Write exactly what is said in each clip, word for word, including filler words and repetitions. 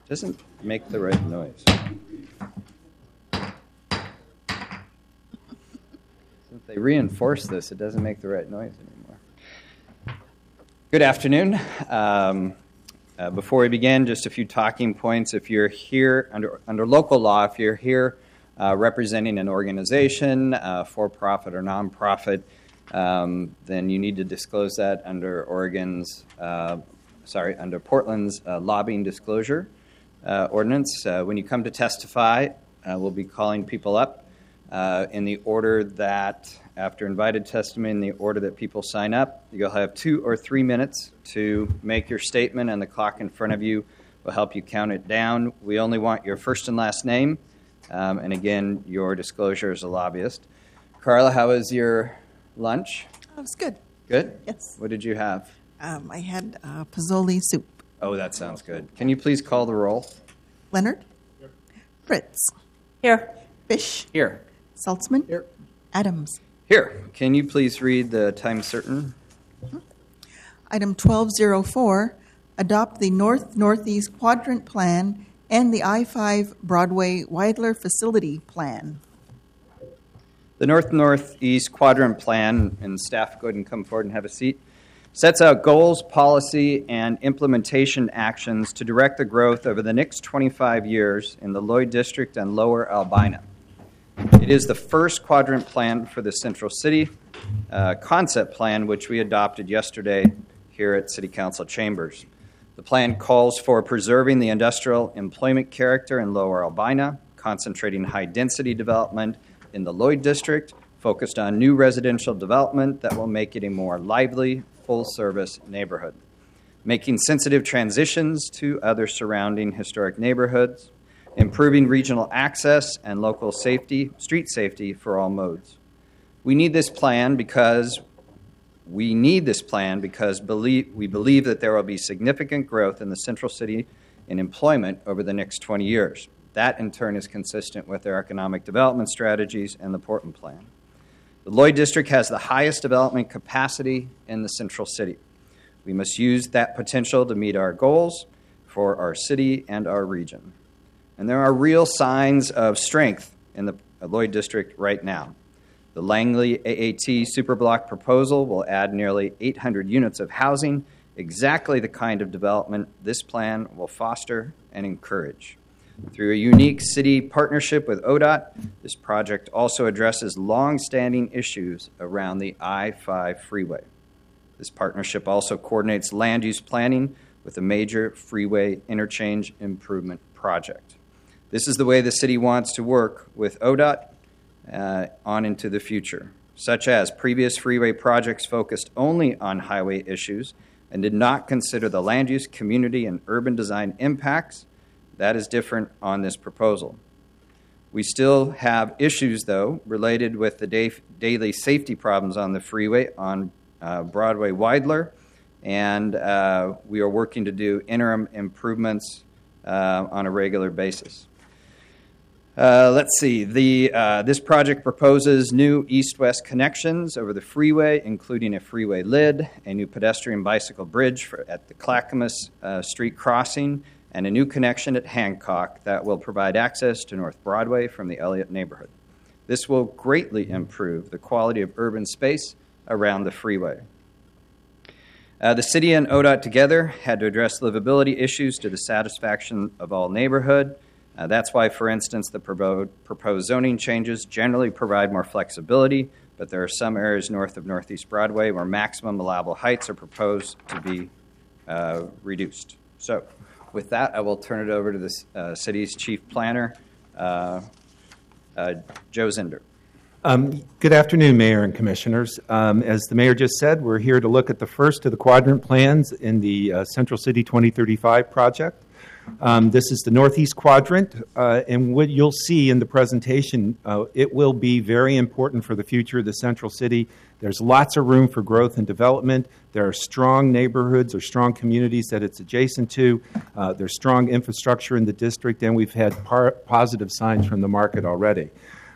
Doesn't make the right noise. Since they reinforce this, it doesn't make the right noise anymore. Good afternoon. Um, uh, before we begin, just a few talking points. If you're here under under local law, if you're here uh, representing an organization, uh, for-profit or non-profit, um, then you need to disclose that under Oregon's, uh, sorry, under Portland's uh, lobbying disclosure Uh, ordinance. Uh, when you come to testify, uh, we'll be calling people up uh, in the order that, after invited testimony, in the order that people sign up. You'll have two or three minutes to make your statement, and the clock in front of you will help you count it down. We only want your first and last name, um, and again, your disclosure as a lobbyist. Carla, how was your lunch? Oh, it was good. Good? Yes. What did you have? Um, I had uh, pozole soup. Oh, that sounds good. Can you please call the roll? Leonard? Here. Fritz? Here. Fish? Here. Saltzman? Here. Adams? Here. Can you please read the time certain? Mm-hmm. Item twelve oh four, adopt the North-Northeast Quadrant Plan and the I five Broadway Weidler Facility Plan. The North-Northeast Quadrant Plan, and staff, go ahead and come forward and have a seat, sets out goals, policy, and implementation actions to direct the growth over the next twenty-five years in the Lloyd District and Lower Albina. It is the first quadrant plan for the Central City uh, concept plan, which we adopted yesterday here at City Council chambers. The plan calls for preserving the industrial employment character in Lower Albina, concentrating high-density development in the Lloyd District, focused on new residential development that will make it a more lively, full-service neighborhood, making sensitive transitions to other surrounding historic neighborhoods, improving regional access and local safety, street safety for all modes. We need this plan because we need this plan because believe, we believe that there will be significant growth in the Central City in employment over the next twenty years. That, in turn, is consistent with their economic development strategies and the Portland Plan. The Lloyd District has the highest development capacity in the Central City. We must use that potential to meet our goals for our city and our region. And there are real signs of strength in the Lloyd District right now. The Langley A A T Superblock proposal will add nearly eight hundred units of housing, exactly the kind of development this plan will foster and encourage. Through a unique city partnership with O D O T, this project also addresses long-standing issues around the I five freeway. This partnership also coordinates land use planning with a major freeway interchange improvement project. This is the way the city wants to work with O D O T uh, on into the future, such as previous freeway projects focused only on highway issues and did not consider the land use, community, and urban design impacts. That is different on this proposal. We still have issues, though, related with the da- daily safety problems on the freeway on uh, Broadway Weidler, and uh, we are working to do interim improvements uh, on a regular basis. Uh, let's see. The uh, this project proposes new east-west connections over the freeway, including a freeway lid, a new pedestrian bicycle bridge for, at the Clackamas uh, Street crossing, and a new connection at Hancock that will provide access to North Broadway from the Elliott neighborhood. This will greatly improve the quality of urban space around the freeway. Uh, the city and O D O T together had to address livability issues to the satisfaction of all neighborhood. Uh, that's why, for instance, the proposed, proposed zoning changes generally provide more flexibility, but there are some areas north of Northeast Broadway where maximum allowable heights are proposed to be uh, reduced. So, with that, I will turn it over to the uh, city's chief planner, uh, uh, Joe Zinder. Um, good afternoon, Mayor and Commissioners. Um, as the Mayor just said, we're here to look at the first of the quadrant plans in the uh, Central City twenty thirty-five project. Um, this is the Northeast Quadrant, uh, and what you'll see in the presentation, uh, it will be very important for the future of the Central City. There's lots of room for growth and development. There are strong neighborhoods or strong communities that it's adjacent to. Uh, there's strong infrastructure in the district, and we've had par- positive signs from the market already.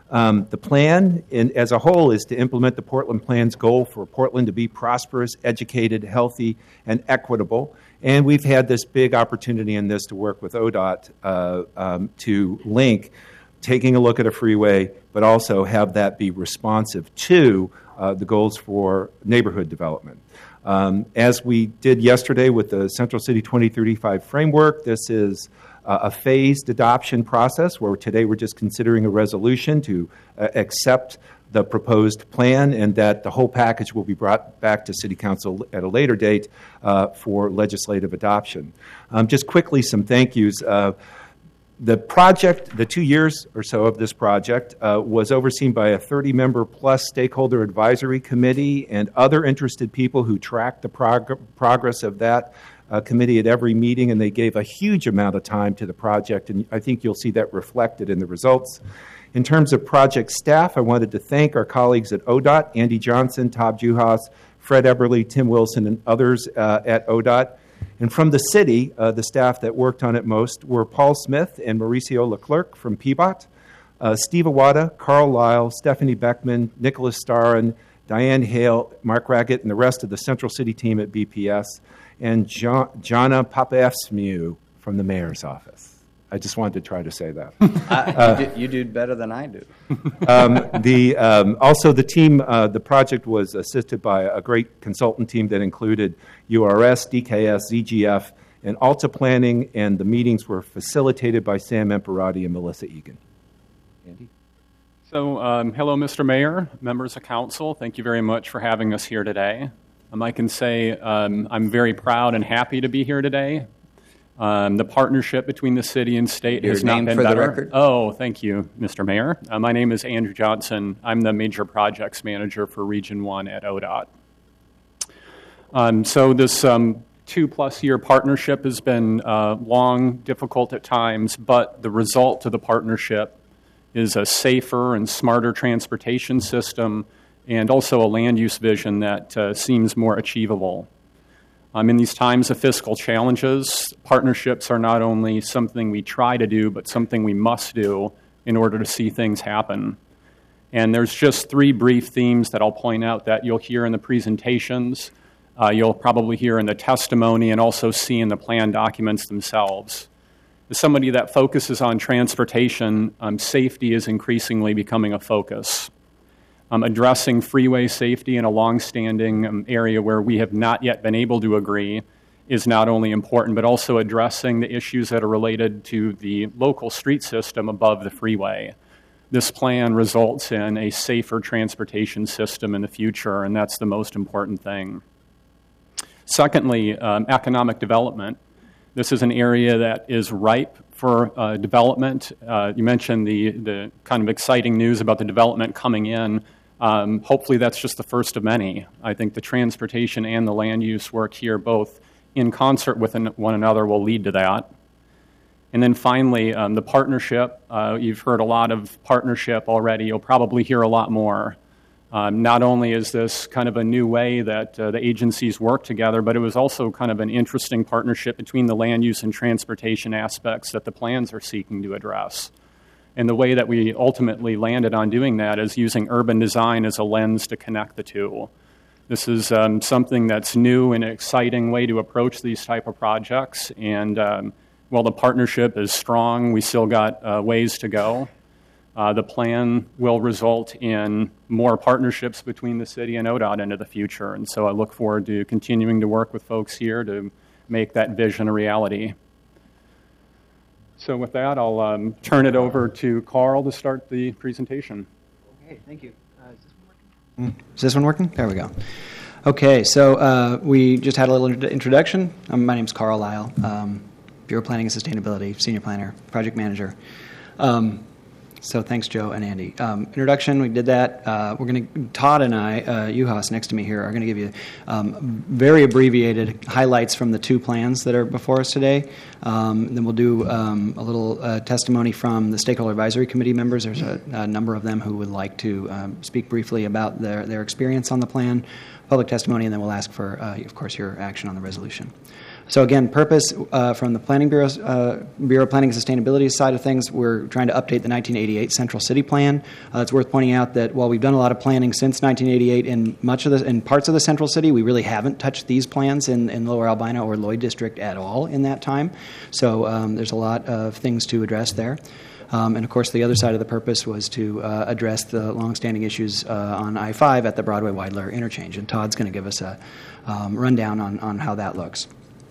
Um, the plan in, as a whole is to implement the Portland Plan's goal for Portland to be prosperous, educated, healthy, and equitable. And we've had this big opportunity in this to work with O D O T uh, um, to link taking a look at a freeway, but also have that be responsive to uh, the goals for neighborhood development. Um, as we did yesterday with the Central City twenty thirty-five framework, this is uh, a phased adoption process where today we're just considering a resolution to uh, accept the proposed plan, and that the whole package will be brought back to City Council at a later date uh, for legislative adoption. Um, just quickly, some thank yous. Uh, The project, the two years or so of this project, uh, was overseen by a thirty-member plus stakeholder advisory committee and other interested people who tracked the prog- progress of that uh, committee at every meeting, and they gave a huge amount of time to the project, and I think you'll see that reflected in the results. In terms of project staff, I wanted to thank our colleagues at O D O T, Andy Johnson, Todd Juhasz, Fred Eberly, Tim Wilson, and others uh, at O D O T. And from the city, uh, the staff that worked on it most were Paul Smith and Mauricio Leclerc from P B O T, uh, Steve Awada, Carl Lyle, Stephanie Beckman, Nicholas Starren, Diane Hale, Mark Raggett, and the rest of the Central City team at B P S, and jo- Jana Papaefsmiu from the mayor's office. I just wanted to try to say that. uh, you, do, you do better than I do. um, the, um, also, the team, uh, the project was assisted by a great consultant team that included U R S, D K S, Z G F, and Alta Planning, and the meetings were facilitated by Sam Emperati and Melissa Egan. Andy? So, um, hello, Mister Mayor, members of council. Thank you very much for having us here today. Um, I can say um, I'm very proud and happy to be here today. Um, the partnership between the city and state Your has not name been for better. the record? Oh, thank you, Mister Mayor. Uh, my name is Andrew Johnson. I'm the Major Projects Manager for Region one at O D O T. Um, so this um, two-plus-year partnership has been uh, long, difficult at times, but the result of the partnership is a safer and smarter transportation system and also a land use vision that uh, seems more achievable. Um, in these times of fiscal challenges, partnerships are not only something we try to do, but something we must do in order to see things happen. And there's just three brief themes that I'll point out that you'll hear in the presentations, uh, you'll probably hear in the testimony, and also see in the plan documents themselves. As somebody that focuses on transportation, um, safety is increasingly becoming a focus. Um, addressing freeway safety in a long-standing um, area where we have not yet been able to agree is not only important, but also addressing the issues that are related to the local street system above the freeway. This plan results in a safer transportation system in the future, and that's the most important thing. Secondly, um, economic development. This is an area that is ripe for uh, development. Uh, you mentioned the, the kind of exciting news about the development coming in. Um, hopefully that's just the first of many. I think the transportation and the land use work here, both in concert with one another, will lead to that. And then finally, um, the partnership. Uh, you've heard a lot of partnership already. You'll probably hear a lot more. Um, not only is this kind of a new way that uh, the agencies work together, but it was also kind of an interesting partnership between the land use and transportation aspects that the plans are seeking to address. And the way that we ultimately landed on doing that is using urban design as a lens to connect the two. This is um, something that's new and an exciting way to approach these type of projects. And um, while the partnership is strong, we still got uh, ways to go. Uh, the plan will result in more partnerships between the city and O D O T into the future. And so I look forward to continuing to work with folks here to make that vision a reality. So with that, I'll um, turn it over to Carl to start the presentation. Okay, thank you. Uh, is this one working? Is this one working? There we go. Okay, so uh, we just had a little introduction. Um, my name is Carl Lyle, um, Bureau of Planning and Sustainability, Senior Planner, Project Manager. Um, So thanks, Joe and Andy. Um, introduction, we did that. Uh, we're going to, Todd and I, uh, Juhasz next to me here, are going to give you um, very abbreviated highlights from the two plans that are before us today. Um, then we'll do um, a little uh, testimony from the Stakeholder Advisory Committee members. There's a, a number of them who would like to um, speak briefly about their, their experience on the plan. public testimony, and then we'll ask for, uh, of course, your action on the resolution. So again, purpose uh, from the Planning Bureau's uh, Bureau of Planning and Sustainability side of things, we're trying to update the nineteen eighty-eight Central City Plan. Uh, it's worth pointing out that while we've done a lot of planning since nineteen eighty-eight in much of the in parts of the Central City, we really haven't touched these plans in, in Lower Albina or Lloyd District at all in that time. So um, there's a lot of things to address there. Um, and, of course, the other side of the purpose was to uh, address the longstanding issues uh, on I five at the Broadway-Weidler interchange. And Todd's going to give us a um, rundown on, on how that looks.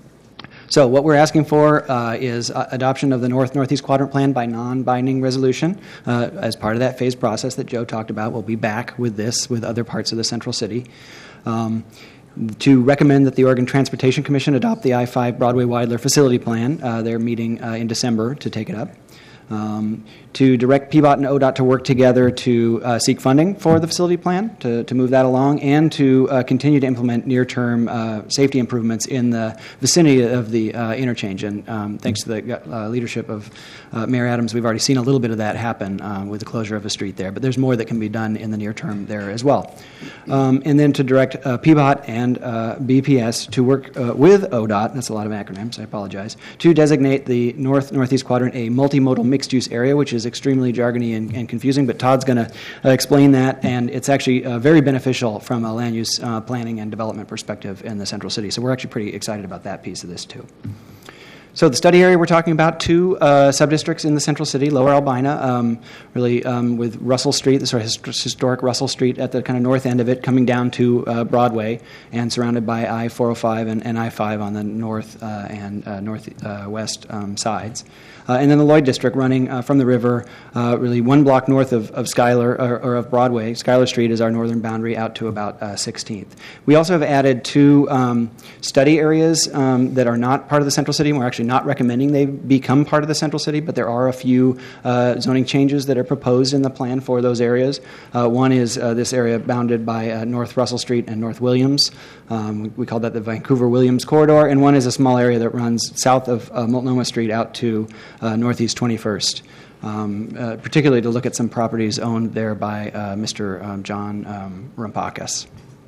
So what we're asking for uh, is uh, adoption of the North-Northeast Quadrant Plan by non-binding resolution. Uh, as part of that phased process that Joe talked about, we'll be back with this with other parts of the Central City. Um, to recommend that the Oregon Transportation Commission adopt the I five Broadway-Weidler Facility Plan. Uh, they're meeting uh, in December to take it up. Um, to direct P B O T and O D O T to work together to uh, seek funding for the facility plan, to, to move that along, and to uh, continue to implement near-term uh, safety improvements in the vicinity of the uh, interchange. And um, thanks to the uh, leadership of uh, Mayor Adams, we've already seen a little bit of that happen uh, with the closure of a street there. But there's more that can be done in the near term there as well. Um, and then to direct uh, P B O T and uh, B P S to work uh, with O D O T, that's a lot of acronyms, I apologize, to designate the North-Northeast Quadrant a multimodal mixed-use area, which is extremely jargony and, and confusing, but Todd's going to uh, explain that, and it's actually uh, very beneficial from a land use uh, planning and development perspective in the Central City. So we're actually pretty excited about that piece of this too. So the study area, we're talking about two uh, subdistricts in the Central City, Lower Albina, um, really um, with Russell Street, the sort of historic Russell Street at the kind of north end of it, coming down to uh, Broadway, and surrounded by I four oh five and, and I five on the north uh, and uh, northwest uh, um, sides. Uh, and then the Lloyd District running uh, from the river, uh, really one block north of, of Schuyler, or, or of Broadway. Schuyler Street is our northern boundary out to about uh, sixteenth. We also have added two um, study areas um, that are not part of the Central City. We're actually not recommending they become part of the Central City, but there are a few uh, zoning changes that are proposed in the plan for those areas. Uh, one is uh, this area bounded by uh, North Russell Street and North Williams. Um, we, we call that the Vancouver-Williams corridor, and one is a small area that runs south of uh, Multnomah Street out to uh, Northeast twenty-first, um, uh, particularly to look at some properties owned there by uh, Mister Um, John um, Rumpakis.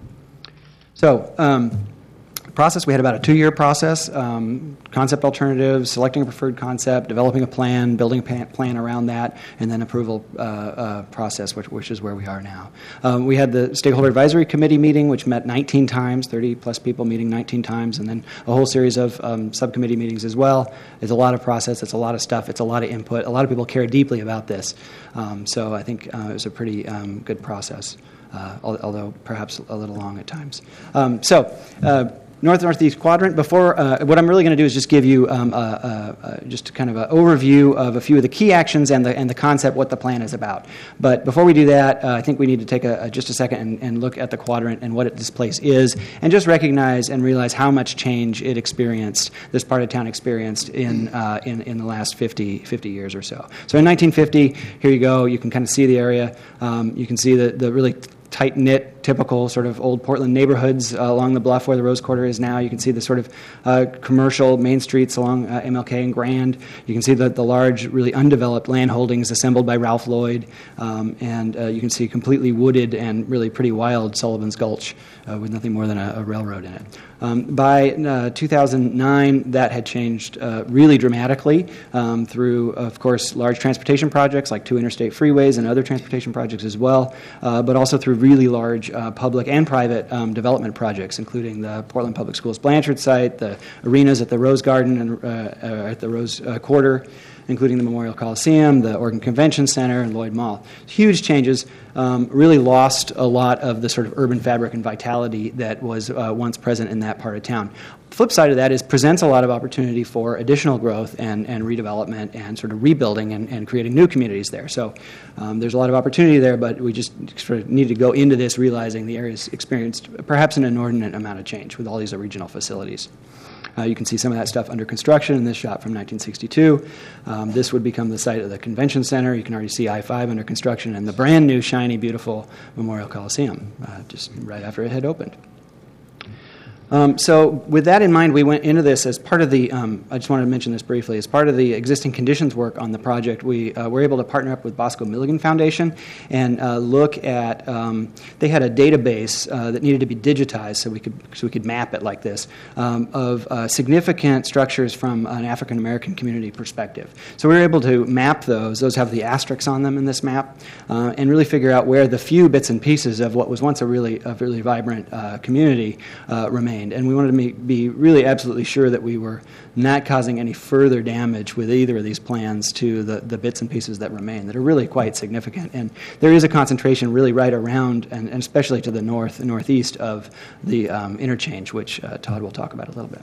So, um, process, we had about a two-year process, um, concept alternatives, selecting a preferred concept, developing a plan, building a plan around that, and then approval uh, uh, process, which, which is where we are now. Um, we had the Stakeholder Advisory Committee meeting, which met nineteen times, thirty-plus people meeting nineteen times, and then a whole series of um, subcommittee meetings as well. It's a lot of process, it's a lot of stuff, it's a lot of input. A lot of people care deeply about this. Um, so I think uh, it was a pretty um, good process, uh, although perhaps a little long at times. Um, so, uh, North-Northeast Quadrant. Before, uh, what I'm really going to do is just give you um, a, a, a, just kind of an overview of a few of the key actions and the and the concept, what the plan is about. But before we do that, uh, I think we need to take a, a, just a second and, and look at the quadrant and what it, this place is, and just recognize and realize how much change it experienced, this part of town experienced in uh, in, in the last fifty, fifty years or so. So in nineteen fifty, here you go. You can kind of see the area. Um, you can see the the really tight-knit, typical sort of old Portland neighborhoods uh, along the bluff where the Rose Quarter is now. You can see the sort of uh, commercial main streets along uh, M L K and Grand. You can see the, the large, really undeveloped land holdings assembled by Ralph Lloyd. Um, and uh, you can see completely wooded and really pretty wild Sullivan's Gulch uh, with nothing more than a, a railroad in it. Um, by uh, two thousand nine, that had changed uh, really dramatically um, through, of course, large transportation projects like two interstate freeways and other transportation projects as well, uh, but also through really large uh, public and private um, development projects, including the Portland Public Schools Blanchard site, the arenas at the Rose Garden and uh, uh, at the Rose uh, Quarter, including the Memorial Coliseum, the Oregon Convention Center, and Lloyd Mall. Huge changes, um, really lost a lot of the sort of urban fabric and vitality that was uh, once present in that part of town. The flip side of that is presents a lot of opportunity for additional growth and, and redevelopment and sort of rebuilding and, and creating new communities there. So um, there's a lot of opportunity there, but we just sort of need to go into this realizing the area's experienced perhaps an inordinate amount of change with all these regional facilities. Uh, you can see some of that stuff under construction in this shot from nineteen sixty-two. Um, this would become the site of the convention center. You can already see I five under construction and the brand new, shiny, beautiful Memorial Coliseum uh, just right after it had opened. Um, so with that in mind, we went into this as part of the, um, I just wanted to mention this briefly, as part of the existing conditions work on the project, we uh, were able to partner up with Bosco Milligan Foundation and uh, look at, um, they had a database uh, that needed to be digitized so we could so we could map it like this, um, of uh, significant structures from an African American community perspective. So we were able to map those, those have the asterisks on them in this map, uh, and really figure out where the few bits and pieces of what was once a really, a really vibrant uh, community uh, remained. And we wanted to be really absolutely sure that we were not causing any further damage with either of these plans to the, the bits and pieces that remain that are really quite significant. And there is a concentration really right around, and, and especially to the north and northeast of the um, interchange, which uh, Todd will talk about a little bit.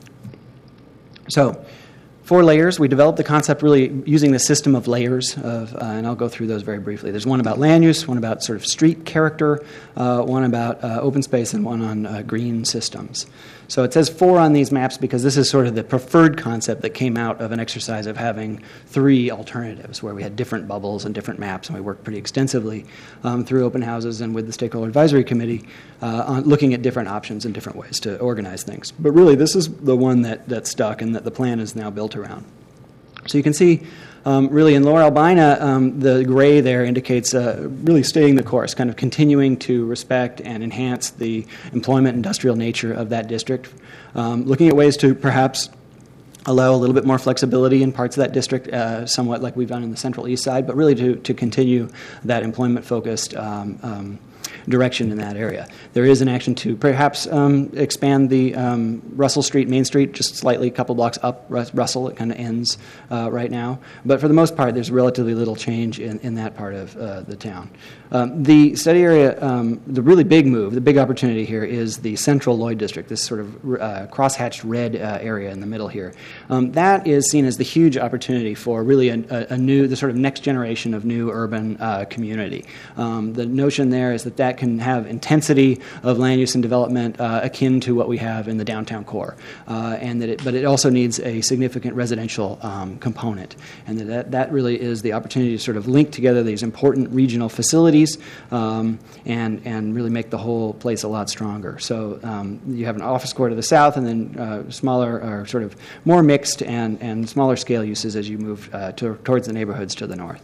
So, four layers. We developed the concept really using the system of layers, of, uh, and I'll go through those very briefly. There's one about land use, one about sort of street character, uh, one about uh, open space, and one on uh, green systems. So it says four on these maps because this is sort of the preferred concept that came out of an exercise of having three alternatives where we had different bubbles and different maps, and we worked pretty extensively um, through open houses and with the Stakeholder Advisory Committee uh, on looking at different options and different ways to organize things. But really, this is the one that, that stuck and that the plan is now built around. So you can see Um, really, in Lower Albina, um, the gray there indicates uh, really staying the course, kind of continuing to respect and enhance the employment industrial nature of that district, um, looking at ways to perhaps allow a little bit more flexibility in parts of that district, uh, somewhat like we've done in the Central East Side, but really to, to continue that employment-focused um, um, direction in that area. There is an action to perhaps um, expand the um, Russell Street, Main Street, just slightly, a couple blocks up Russell. It kind of ends uh, right now. But for the most part, there's relatively little change in, in that part of uh, the town. Um, the study area, um, the really big move, the big opportunity here is the Central Lloyd District, this sort of uh, crosshatched red uh, area in the middle here. Um, that is seen as the huge opportunity for really a, a, a new, the sort of next generation of new urban uh, community. Um, the notion there is that that can have intensity of land use and development uh, akin to what we have in the downtown core, uh, and that it, but it also needs a significant residential um, component, and that that really is the opportunity to sort of link together these important regional facilities um, and and really make the whole place a lot stronger. So um, you have an office core to the south, and then uh, smaller or sort of more mixed and and smaller scale uses as you move uh, to, towards the neighborhoods to the north.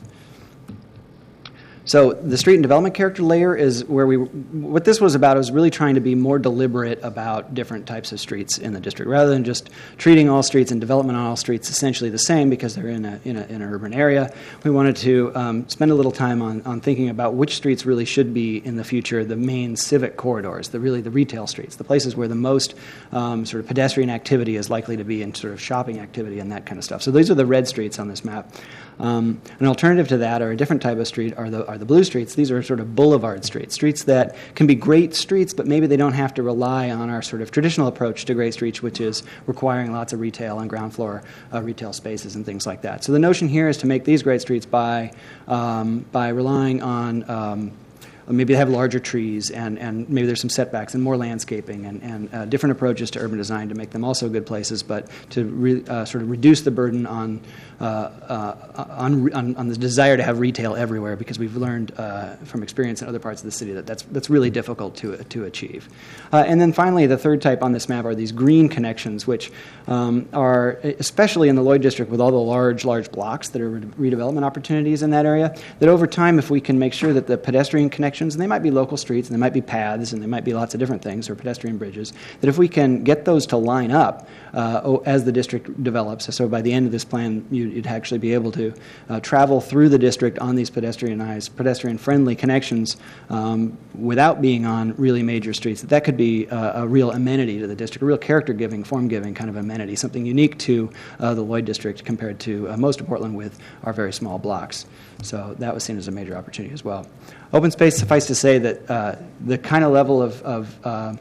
So the street and development character layer is where we, what this was about was really trying to be more deliberate about different types of streets in the district, rather than just treating all streets and development on all streets essentially the same because they're in a in, a, in an urban area. We wanted to um, spend a little time on, on thinking about which streets really should be in the future the main civic corridors, the really the retail streets, the places where the most um, sort of pedestrian activity is likely to be, and sort of shopping activity and that kind of stuff. So these are the red streets on this map. Um, an alternative to that, or a different type of street, are the are the blue streets. These are sort of boulevard streets, streets that can be great streets, but maybe they don't have to rely on our sort of traditional approach to great streets, which is requiring lots of retail and ground floor uh, retail spaces and things like that. So the notion here is to make these great streets by um, by relying on um, maybe they have larger trees, and, and maybe there's some setbacks and more landscaping and, and uh, different approaches to urban design to make them also good places, but to re, uh, sort of reduce the burden on, uh, uh, on, on on the desire to have retail everywhere, because we've learned uh, from experience in other parts of the city that that's, that's really difficult to, to achieve. Uh, and then finally, the third type on this map are these green connections, which um, are, especially in the Lloyd District with all the large, large blocks that are re- redevelopment opportunities in that area, that over time, if we can make sure that the pedestrian connections, and they might be local streets, and they might be paths, and they might be lots of different things, or pedestrian bridges, that if we can get those to line up uh, as the district develops, so by the end of this plan, you'd actually be able to uh, travel through the district on these pedestrianized, pedestrian-friendly connections um, without being on really major streets, that that could be uh, a real amenity to the district, a real character-giving, form-giving kind of amenity, something unique to uh, the Lloyd District compared to uh, most of Portland with our very small blocks. So that was seen as a major opportunity as well. Open space, suffice to say that uh, the kind of level of of, uh,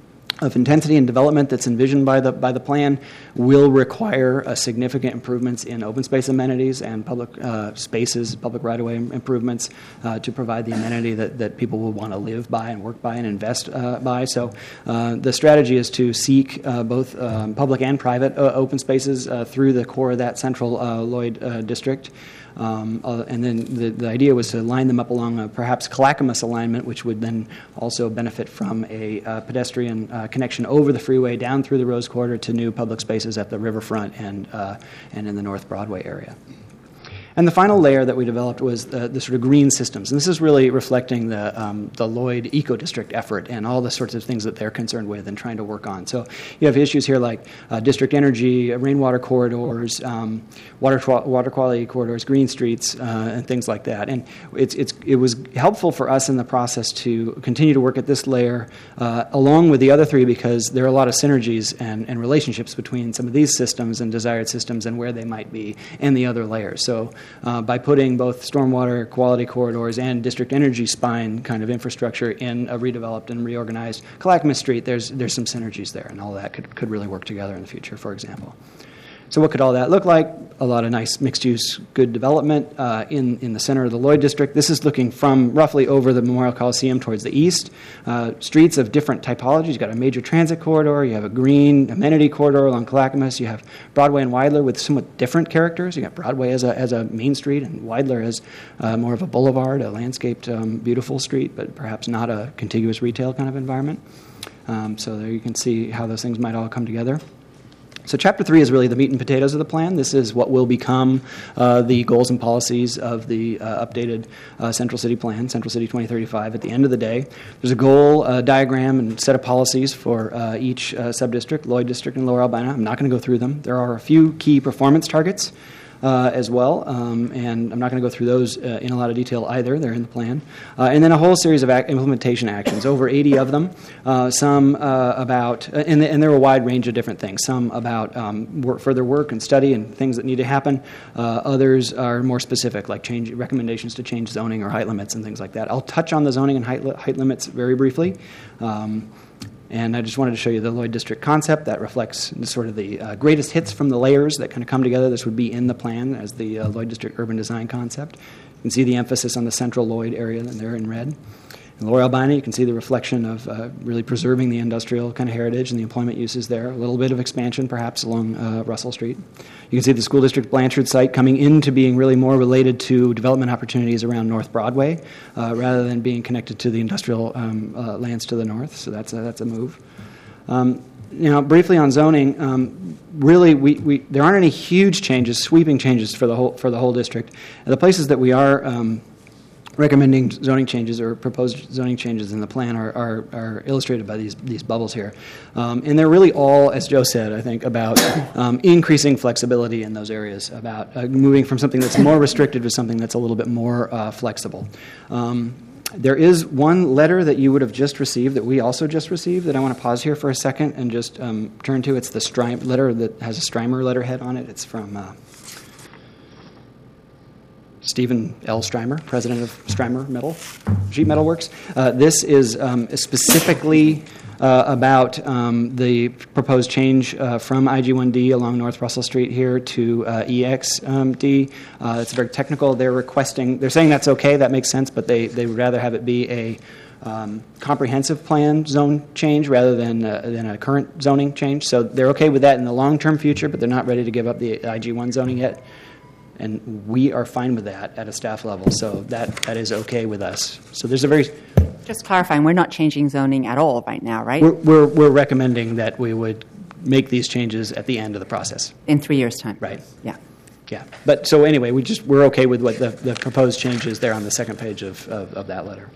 of intensity and development that's envisioned by the by the plan will require a significant improvements in open space amenities and public uh, spaces, public right-of-way improvements uh, to provide the amenity that, that people will want to live by and work by and invest uh, by. So uh, the strategy is to seek uh, both um, public and private uh, open spaces uh, through the core of that central uh, Lloyd uh, district. Um, uh, and then the, the idea was to line them up along a perhaps Clackamas alignment, which would then also benefit from a uh, pedestrian uh, connection over the freeway down through the Rose Quarter to new public spaces at the riverfront and, uh, and in the North Broadway area. And the final layer that we developed was the, the sort of green systems. And this is really reflecting the, um, the Lloyd Eco District effort and all the sorts of things that they're concerned with and trying to work on. So you have issues here like uh, district energy, rainwater corridors, um, water, water quality corridors, green streets, uh, and things like that. And it's, it's, it was helpful for us in the process to continue to work at this layer uh, along with the other three, because there are a lot of synergies and, and relationships between some of these systems and desired systems and where they might be and the other layers. So Uh, by putting both stormwater quality corridors and district energy spine kind of infrastructure in a redeveloped and reorganized Clackamas Street, there's there's some synergies there, and all that could, could really work together in the future, for example. So what could all that look like? A lot of nice mixed-use, good development uh, in, in the center of the Lloyd District. This is looking from roughly over the Memorial Coliseum towards the east. Uh, streets of different typologies. You've got a major transit corridor. You have a green amenity corridor along Clackamas. You have Broadway and Weidler with somewhat different characters. You got Broadway as a, as a main street and Weidler as uh, more of a boulevard, a landscaped, um, beautiful street, but perhaps not a contiguous retail kind of environment. Um, so there you can see how those things might all come together. So chapter three is really the meat and potatoes of the plan. This is what will become uh, the goals and policies of the uh, updated uh, Central City Plan, Central City twenty thirty-five. At the end of the day, there's a goal uh, diagram and set of policies for uh, each uh, subdistrict, Lloyd District and Lower Albina. I'm not going to go through them. There are a few key performance targets Uh, as well, um, and I'm not going to go through those uh, in a lot of detail either. They're in the plan. Uh, and then a whole series of ac- implementation actions, over eighty of them, uh, some uh, about, uh, and, and there are a wide range of different things, some about um, work, further work and study and things that need to happen. Uh, others are more specific, like change recommendations to change zoning or height limits and things like that. I'll touch on the zoning and height, li- height limits very briefly. Um, And I just wanted to show you the Lloyd District concept that reflects sort of the uh, greatest hits from the layers that kind of come together. This would be in the plan as the uh, Lloyd District urban design concept. You can see the emphasis on the central Lloyd area, and they're in red. In Lower Albina, you can see the reflection of uh, really preserving the industrial kind of heritage and the employment uses there. A little bit of expansion, perhaps, along uh, Russell Street. You can see the School District Blanchard site coming into being really more related to development opportunities around North Broadway uh, rather than being connected to the industrial um, uh, lands to the north. So that's a, that's a move. Um, Now, briefly on zoning, um, really, we, we there aren't any huge changes, sweeping changes for the whole for the whole district. And the places that we are um, recommending zoning changes or proposed zoning changes in the plan are are, are illustrated by these these bubbles here, um, and they're really all, as Joe said, I think, about um, increasing flexibility in those areas, about uh, moving from something that's more restricted to something that's a little bit more uh, flexible. Um, There is one letter that you would have just received that we also just received that I want to pause here for a second and just um, turn to. It's the Strim- letter that has a Strymer letterhead on it. It's from uh, Stephen L. Strymer, president of Strymer Metal, Sheet Metal Works. Uh, this is um, specifically uh, about um, the proposed change uh, from I G one D along North Russell Street here to uh, E X D. Uh, it's very technical. They're requesting, they're saying that's okay, that makes sense, but they, they would rather have it be a um, comprehensive plan zone change rather than, uh, than a current zoning change. So they're okay with that in the long-term future, but they're not ready to give up the I G one zoning yet. And we are fine with that at a staff level, so that, that is okay with us. So there's a very... Just clarifying, we're not changing zoning at all right now, right? We're, we're, we're recommending that we would make these changes at the end of the process. In three years' time. Right. Yeah. Yeah. But so anyway, we just, we're okay with what the, the proposed changes there on the second page of, of, of that letter.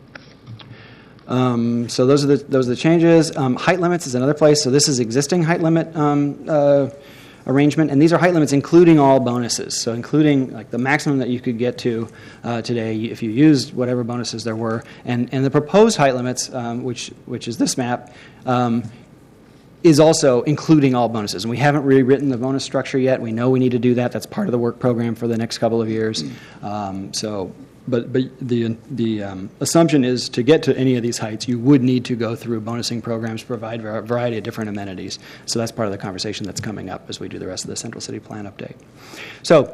Um, so those are the, those are the changes. Um, height limits is another place. So this is existing height limit um, uh, arrangement, and these are height limits including all bonuses, so including like the maximum that you could get to uh, today if you used whatever bonuses there were, and and the proposed height limits, um, which which is this map, um, is also including all bonuses, and we haven't rewritten the bonus structure yet. We know we need to do that. That's part of the work program for the next couple of years. Um, so. But, but the the um, assumption is to get to any of these heights, you would need to go through bonusing programs, provide a variety of different amenities. So that's part of the conversation that's coming up as we do the rest of the Central City Plan update. So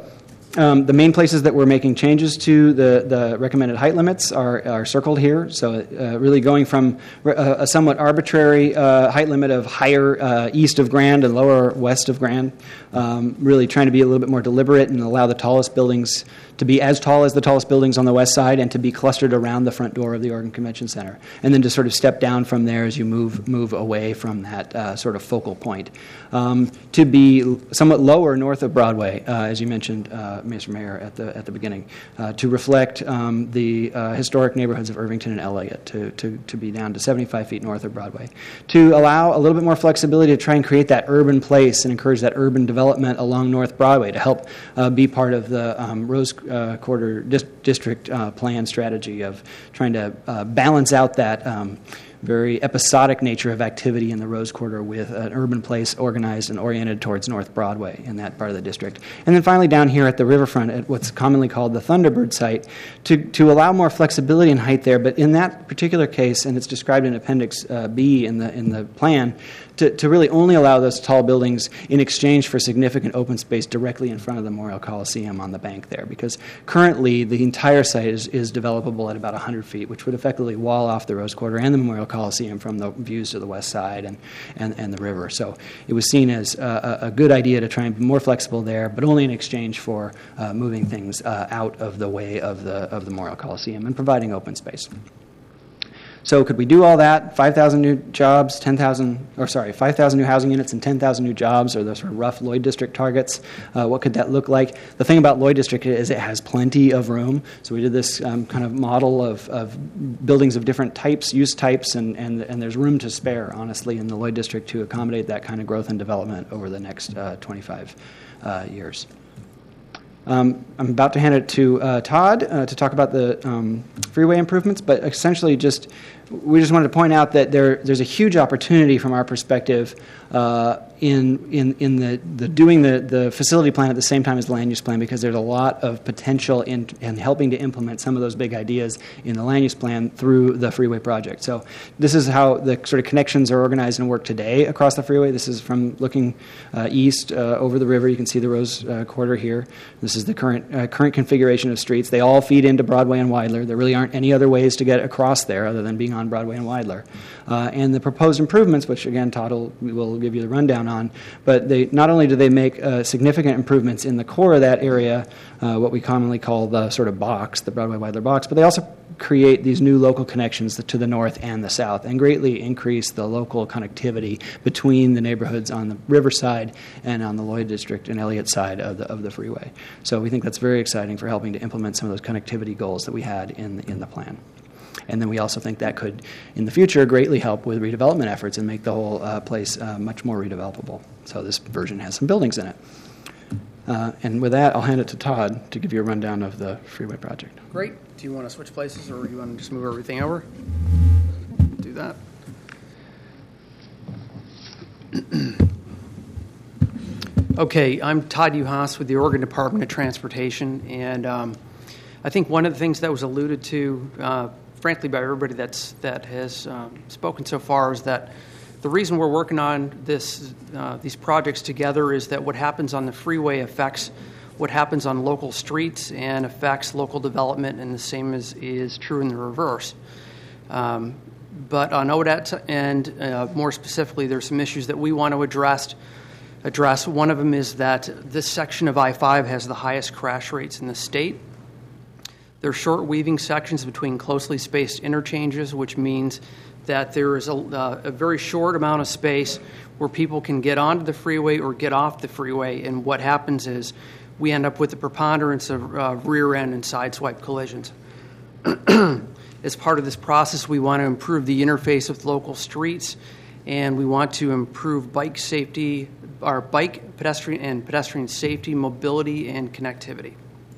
Um, the main places that we're making changes to the, the recommended height limits are, are circled here. So uh, really going from a, a somewhat arbitrary uh, height limit of higher uh, east of Grand and lower west of Grand, um, really trying to be a little bit more deliberate and allow the tallest buildings to be as tall as the tallest buildings on the west side and to be clustered around the front door of the Oregon Convention Center. And then to sort of step down from there as you move move away from that uh, sort of focal point. Um, to be somewhat lower north of Broadway, uh, as you mentioned, uh, Mister Mayor, at the at the beginning, uh, to reflect um, the uh, historic neighborhoods of Irvington and Elliott, to, to, to be down to seventy-five feet north of Broadway. To allow a little bit more flexibility to try and create that urban place and encourage that urban development along North Broadway to help uh, be part of the um, Rose uh, Quarter dis- District uh, plan strategy of trying to uh, balance out that um, very episodic nature of activity in the Rose Quarter with an urban place organized and oriented towards North Broadway in that part of the district. And then finally down here at the riverfront at what's commonly called the Thunderbird site, to, to allow more flexibility in height there, but in that particular case, and it's described in Appendix uh, B in the, in the plan, to, to really only allow those tall buildings in exchange for significant open space directly in front of the Memorial Coliseum on the bank there, because currently the entire site is, is developable at about one hundred feet, which would effectively wall off the Rose Quarter and the Memorial Coliseum from the views to the west side and, and, and the river. So it was seen as a, a good idea to try and be more flexible there, but only in exchange for uh, moving things uh, out of the way of the, of the Memorial Coliseum and providing open space. So could we do all that? five thousand new jobs, ten thousand, or sorry, five thousand new housing units and ten thousand new jobs are the sort of rough Lloyd District targets. Uh, what could that look like? The thing about Lloyd District is it has plenty of room. So we did this um, kind of model of, of buildings of different types, use types, and, and, and there's room to spare, honestly, in the Lloyd District to accommodate that kind of growth and development over the next uh, twenty-five uh, years. Um, I'm about to hand it to uh, Todd uh, to talk about the um, freeway improvements, but essentially just we just wanted to point out that there there's a huge opportunity from our perspective uh, in in in the, the doing the, the facility plan at the same time as the land use plan, because there's a lot of potential in, in helping to implement some of those big ideas in the land use plan through the freeway project. So this is how the sort of connections are organized and work today across the freeway. This is from looking uh, east uh, over the river. You can see the Rose uh, Quarter here. This is the current uh, current configuration of streets. They all feed into Broadway and Weidler. There really aren't any other ways to get across there other than being on Broadway and Weidler. Uh, and the proposed improvements, which again Todd will, will give you the rundown on, but they not only do they make uh, significant improvements in the core of that area, uh, what we commonly call the sort of box, the Broadway-Weidler box, but they also create these new local connections to the north and the south and greatly increase the local connectivity between the neighborhoods on the riverside and on the Lloyd District and Elliott side of the of the freeway. So we think that's very exciting for helping to implement some of those connectivity goals that we had in in the plan. And then we also think that could, in the future, greatly help with redevelopment efforts and make the whole uh, place uh, much more redevelopable. So this version has some buildings in it. Uh, and with that, I'll hand it to Todd to give you a rundown of the freeway project. Great. Do you want to switch places, or do you want to just move everything over? Do that. Okay, I'm Todd Uhas with the Oregon Department of Transportation, and um, I think one of the things that was alluded to, uh, frankly, by everybody that's that has um, spoken so far is that the reason we're working on this uh, these projects together is that what happens on the freeway affects what happens on local streets and affects local development, and the same is, is true in the reverse. Um, but on O D A T and uh, more specifically, there's some issues that we want to address. Address. One of them is that this section of I five has the highest crash rates in the state. There are short weaving sections between closely spaced interchanges, which means that there is a, uh, a very short amount of space where people can get onto the freeway or get off the freeway, and what happens is we end up with the preponderance of uh, rear end and sideswipe collisions. As part of this process, we want to improve the interface with local streets, and we want to improve bike safety, our bike, pedestrian, and pedestrian safety, mobility, and connectivity.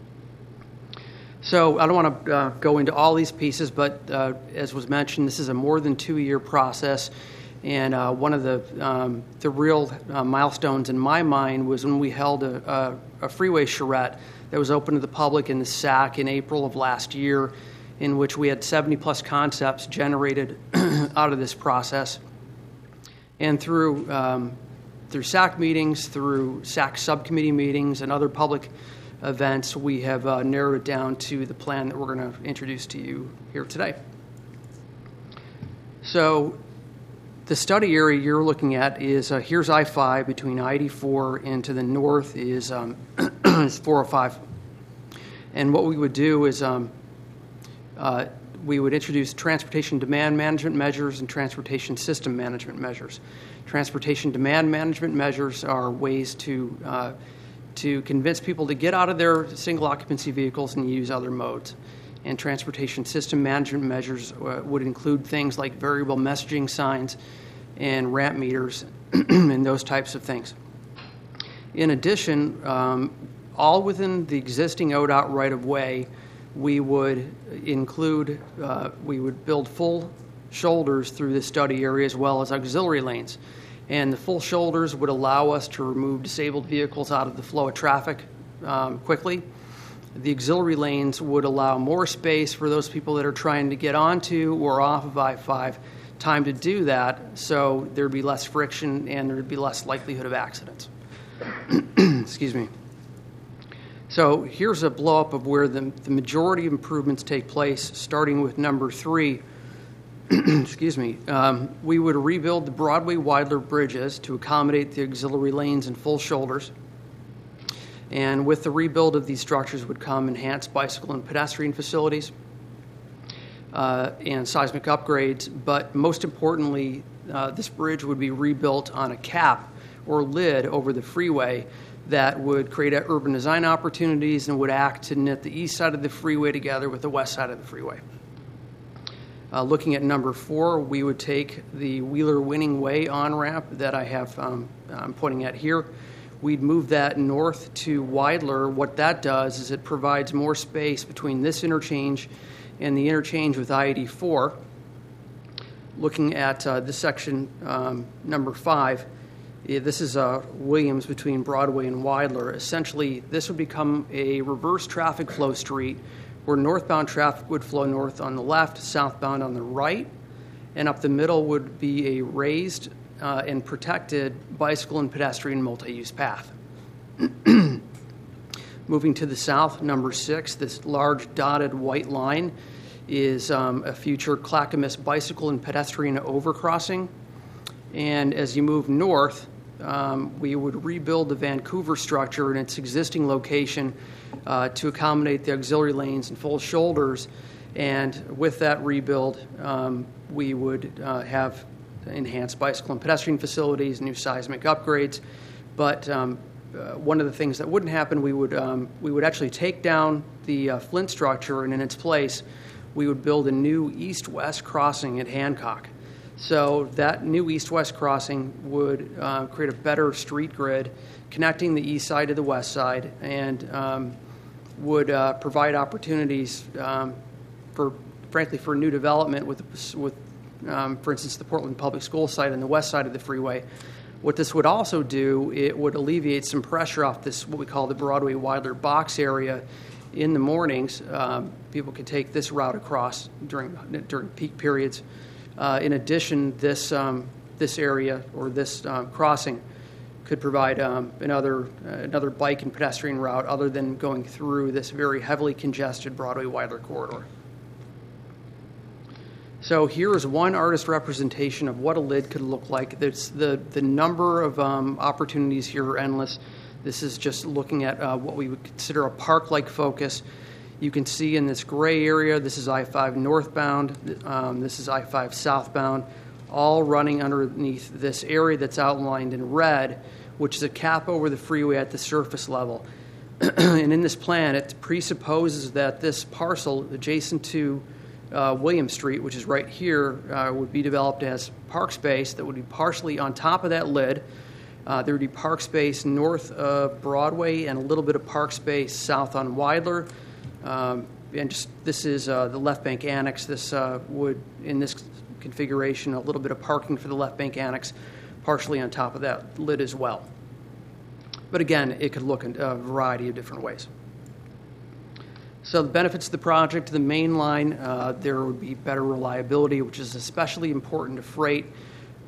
So I don't want to uh, go into all these pieces, but uh, as was mentioned, this is a more than two-year process, and uh, one of the um, the real uh, milestones in my mind was when we held a, a, a freeway charrette that was open to the public in the S A C in April of last year, in which we had seventy plus concepts generated out of this process. And through um, through S A C meetings, through S A C subcommittee meetings, and other public events, we have uh, narrowed it down to the plan that we're going to introduce to you here today. So the study area you're looking at is, uh, here's I five between I eighty-four, and to the north is, um, is four oh five. And what we would do is um, uh, we would introduce transportation demand management measures and transportation system management measures. Transportation demand management measures are ways to uh, to convince people to get out of their single occupancy vehicles and use other modes. And transportation system management measures uh, would include things like variable messaging signs and ramp meters and those types of things. In addition, um, all within the existing O D O T right-of-way, we would include, uh, we would build full shoulders through the study area as well as auxiliary lanes. And the full shoulders would allow us to remove disabled vehicles out of the flow of traffic um, quickly. The auxiliary lanes would allow more space for those people that are trying to get onto or off of I five, time to do that, so there'd be less friction and there'd be less likelihood of accidents. Excuse me. So here's a blow-up of where the, the majority of improvements take place, starting with number three. Excuse me. Um, we would rebuild the Broadway Weidler bridges to accommodate the auxiliary lanes and full shoulders. And with the rebuild of these structures would come enhanced bicycle and pedestrian facilities uh, and seismic upgrades. But most importantly, uh, this bridge would be rebuilt on a cap or lid over the freeway that would create urban design opportunities and would act to knit the east side of the freeway together with the west side of the freeway. Uh, looking at number four, we would take the Wheeler Winning Way on-ramp that I have, um, I'm pointing at here. We'd move that north to Weidler. What that does is it provides more space between this interchange and the interchange with I eighty-four. Looking at uh, this section, um, number five, yeah, this is uh, Williams between Broadway and Weidler. Essentially, this would become a reverse traffic flow street where northbound traffic would flow north on the left, southbound on the right, and up the middle would be a raised uh, and protected bicycle and pedestrian multi-use path. Moving to the south, number six, this large dotted white line is um, a future Clackamas bicycle and pedestrian overcrossing. And as you move north, um, we would rebuild the Vancouver structure in its existing location uh, to accommodate the auxiliary lanes and full shoulders. And with that rebuild, um, we would uh, have enhanced bicycle and pedestrian facilities, new seismic upgrades. But um, uh, one of the things that wouldn't happen, we would um, we would actually take down the uh, Flint structure, and in its place, we would build a new east-west crossing at Hancock. So that new east-west crossing would uh, create a better street grid connecting the east side to the west side, and um, would uh, provide opportunities um, for, frankly, for new development with, with um, for instance, the Portland Public School site on the west side of the freeway. What this would also do, it would alleviate some pressure off this, what we call the Broadway Weidler box area. In the mornings, um, people could take this route across during during peak periods. Uh, in addition, this um, this area or this uh, crossing could provide um, another uh, another bike and pedestrian route other than going through this very heavily congested Broadway Weidler corridor. So here is one artist representation of what a lid could look like. There's the the number of um, opportunities here are endless. This is just looking at uh, what we would consider a park-like focus. You can see in this gray area, this is I five northbound, um, this is I five southbound, all running underneath this area that's outlined in red, which is a cap over the freeway at the surface level. And in this plan, it presupposes that this parcel adjacent to uh, William Street, which is right here, uh, would be developed as park space that would be partially on top of that lid. Uh, there would be park space north of Broadway and a little bit of park space south on Weidler. Um, and just this is uh, the left bank annex. This uh, would, in this configuration, a little bit of parking for the left bank annex, partially on top of that lid as well. But again, it could look in a variety of different ways. So the benefits of the project, the main line, uh, there would be better reliability, which is especially important to freight.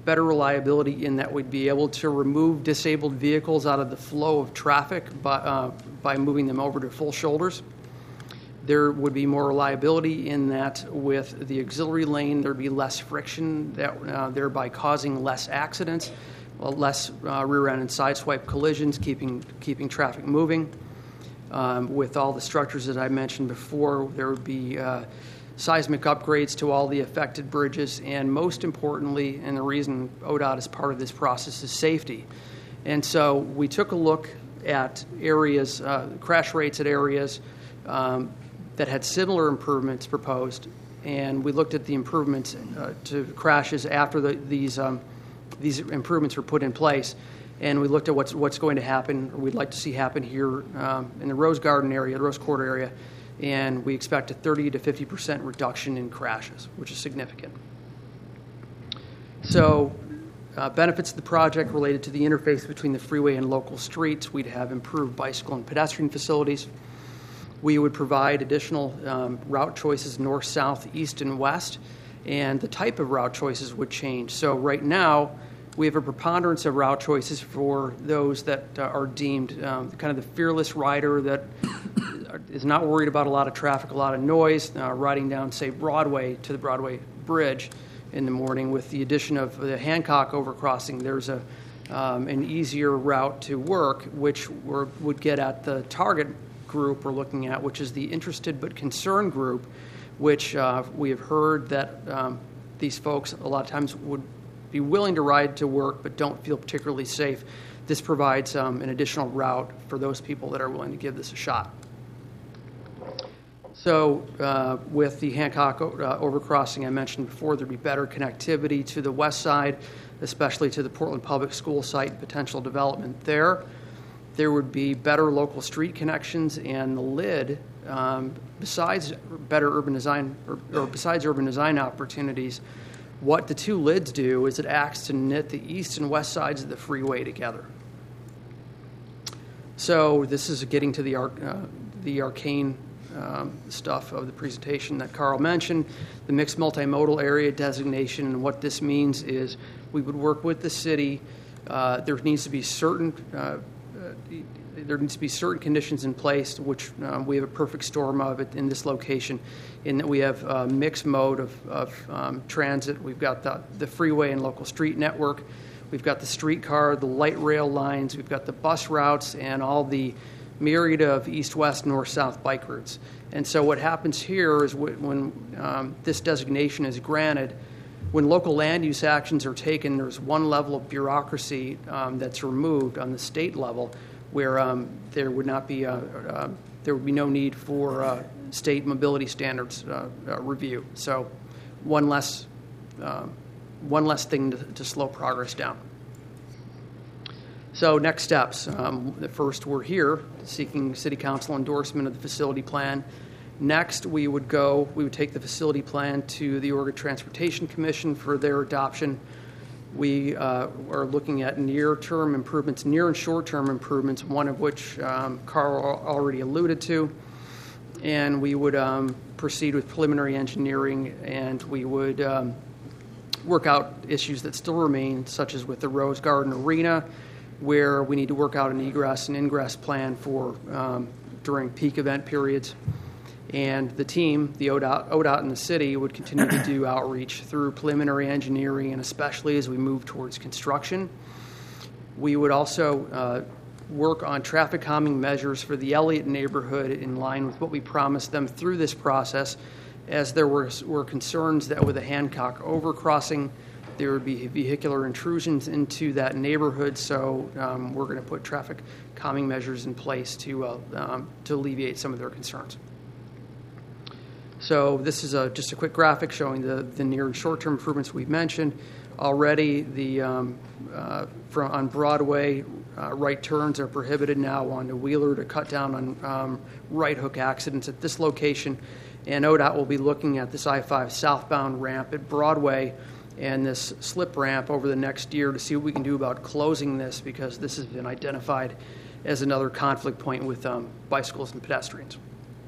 better reliability in that we'd be able to remove disabled vehicles out of the flow of traffic by, uh, by moving them over to full shoulders. There would be more reliability in that with the auxiliary lane, there'd be less friction, that, uh, thereby causing less accidents, well, less uh, rear-end and sideswipe collisions, keeping, keeping traffic moving. Um, with all the structures that I mentioned before, there would be uh, seismic upgrades to all the affected bridges, and most importantly, and the reason O D O T is part of this process, is safety. And so we took a look at areas, uh, crash rates at areas um, that had similar improvements proposed, and we looked at the improvements uh, to crashes after the, these um, these improvements were put in place, and we looked at what's what's going to happen, or we'd like to see happen here um, in the Rose Garden area, the Rose Quarter area, and we expect a thirty to fifty percent reduction in crashes, which is significant. So, uh, benefits of the project related to the interface between the freeway and local streets: we'd have improved bicycle and pedestrian facilities. We would provide additional um, route choices north, south, east, and west, and the type of route choices would change. So right now, we have a preponderance of route choices for those that uh, are deemed um, kind of the fearless rider that is not worried about a lot of traffic, a lot of noise, uh, riding down, say, Broadway to the Broadway Bridge in the morning. With the addition of the Hancock overcrossing, there's a um, an easier route to work, which we're, would get at the target group we're looking at, which is the interested but concerned group, which uh, we have heard that um, these folks a lot of times would be willing to ride to work but don't feel particularly safe. This provides um, an additional route for those people that are willing to give this a shot. So uh, with the Hancock uh, overcrossing I mentioned before, there'd be better connectivity to the west side, especially to the Portland Public School site and potential development there. There would be better local street connections, and the L I D, um, besides better urban design, or, or besides urban design opportunities, what the two L I Ds do is it acts to knit the east and west sides of the freeway together. So this is getting to the arc, uh, the arcane um, stuff of the presentation that Carl mentioned, the mixed multimodal area designation, and what this means is we would work with the city. Uh, there needs to be certain uh, There needs to be certain conditions in place, which um, we have a perfect storm of it in this location, in that we have a mixed mode of, of um, transit. We've got the, the freeway and local street network. We've got the streetcar, the light rail lines. We've got the bus routes and all the myriad of east-west, north-south bike routes. And so what happens here is when um, this designation is granted, when local land use actions are taken, there's one level of bureaucracy um, that's removed on the state level, where um, there would not be a, uh, there would be no need for uh, state mobility standards uh, uh, review. So, one less uh, one less thing to, to slow progress down. So, next steps. Um, the first, we're here seeking City Council endorsement of the facility plan. Next, we would go. We would take the facility plan to the Oregon Transportation Commission for their adoption. We uh, are looking at near-term improvements, near and short-term improvements, one of which um, Carl already alluded to. And we would um, proceed with preliminary engineering, and we would um, work out issues that still remain, such as with the Rose Garden Arena, where we need to work out an egress and ingress plan for um, during peak event periods. And the team, the O D O T, O D O T and the city, would continue to do outreach through preliminary engineering, and especially as we move towards construction. We would also uh, work on traffic calming measures for the Elliott neighborhood in line with what we promised them through this process, as there were, were concerns that with the Hancock overcrossing, there would be vehicular intrusions into that neighborhood. So um, we're going to put traffic calming measures in place to, uh, um, to alleviate some of their concerns. So this is a, just a quick graphic showing the, the near and short-term improvements we've mentioned. Already, the um, uh, from, on Broadway, uh, right turns are prohibited now onto Wheeler to cut down on um, right hook accidents at this location. And O D O T will be looking at this I five southbound ramp at Broadway and this slip ramp over the next year to see what we can do about closing this, because this has been identified as another conflict point with um, bicycles and pedestrians.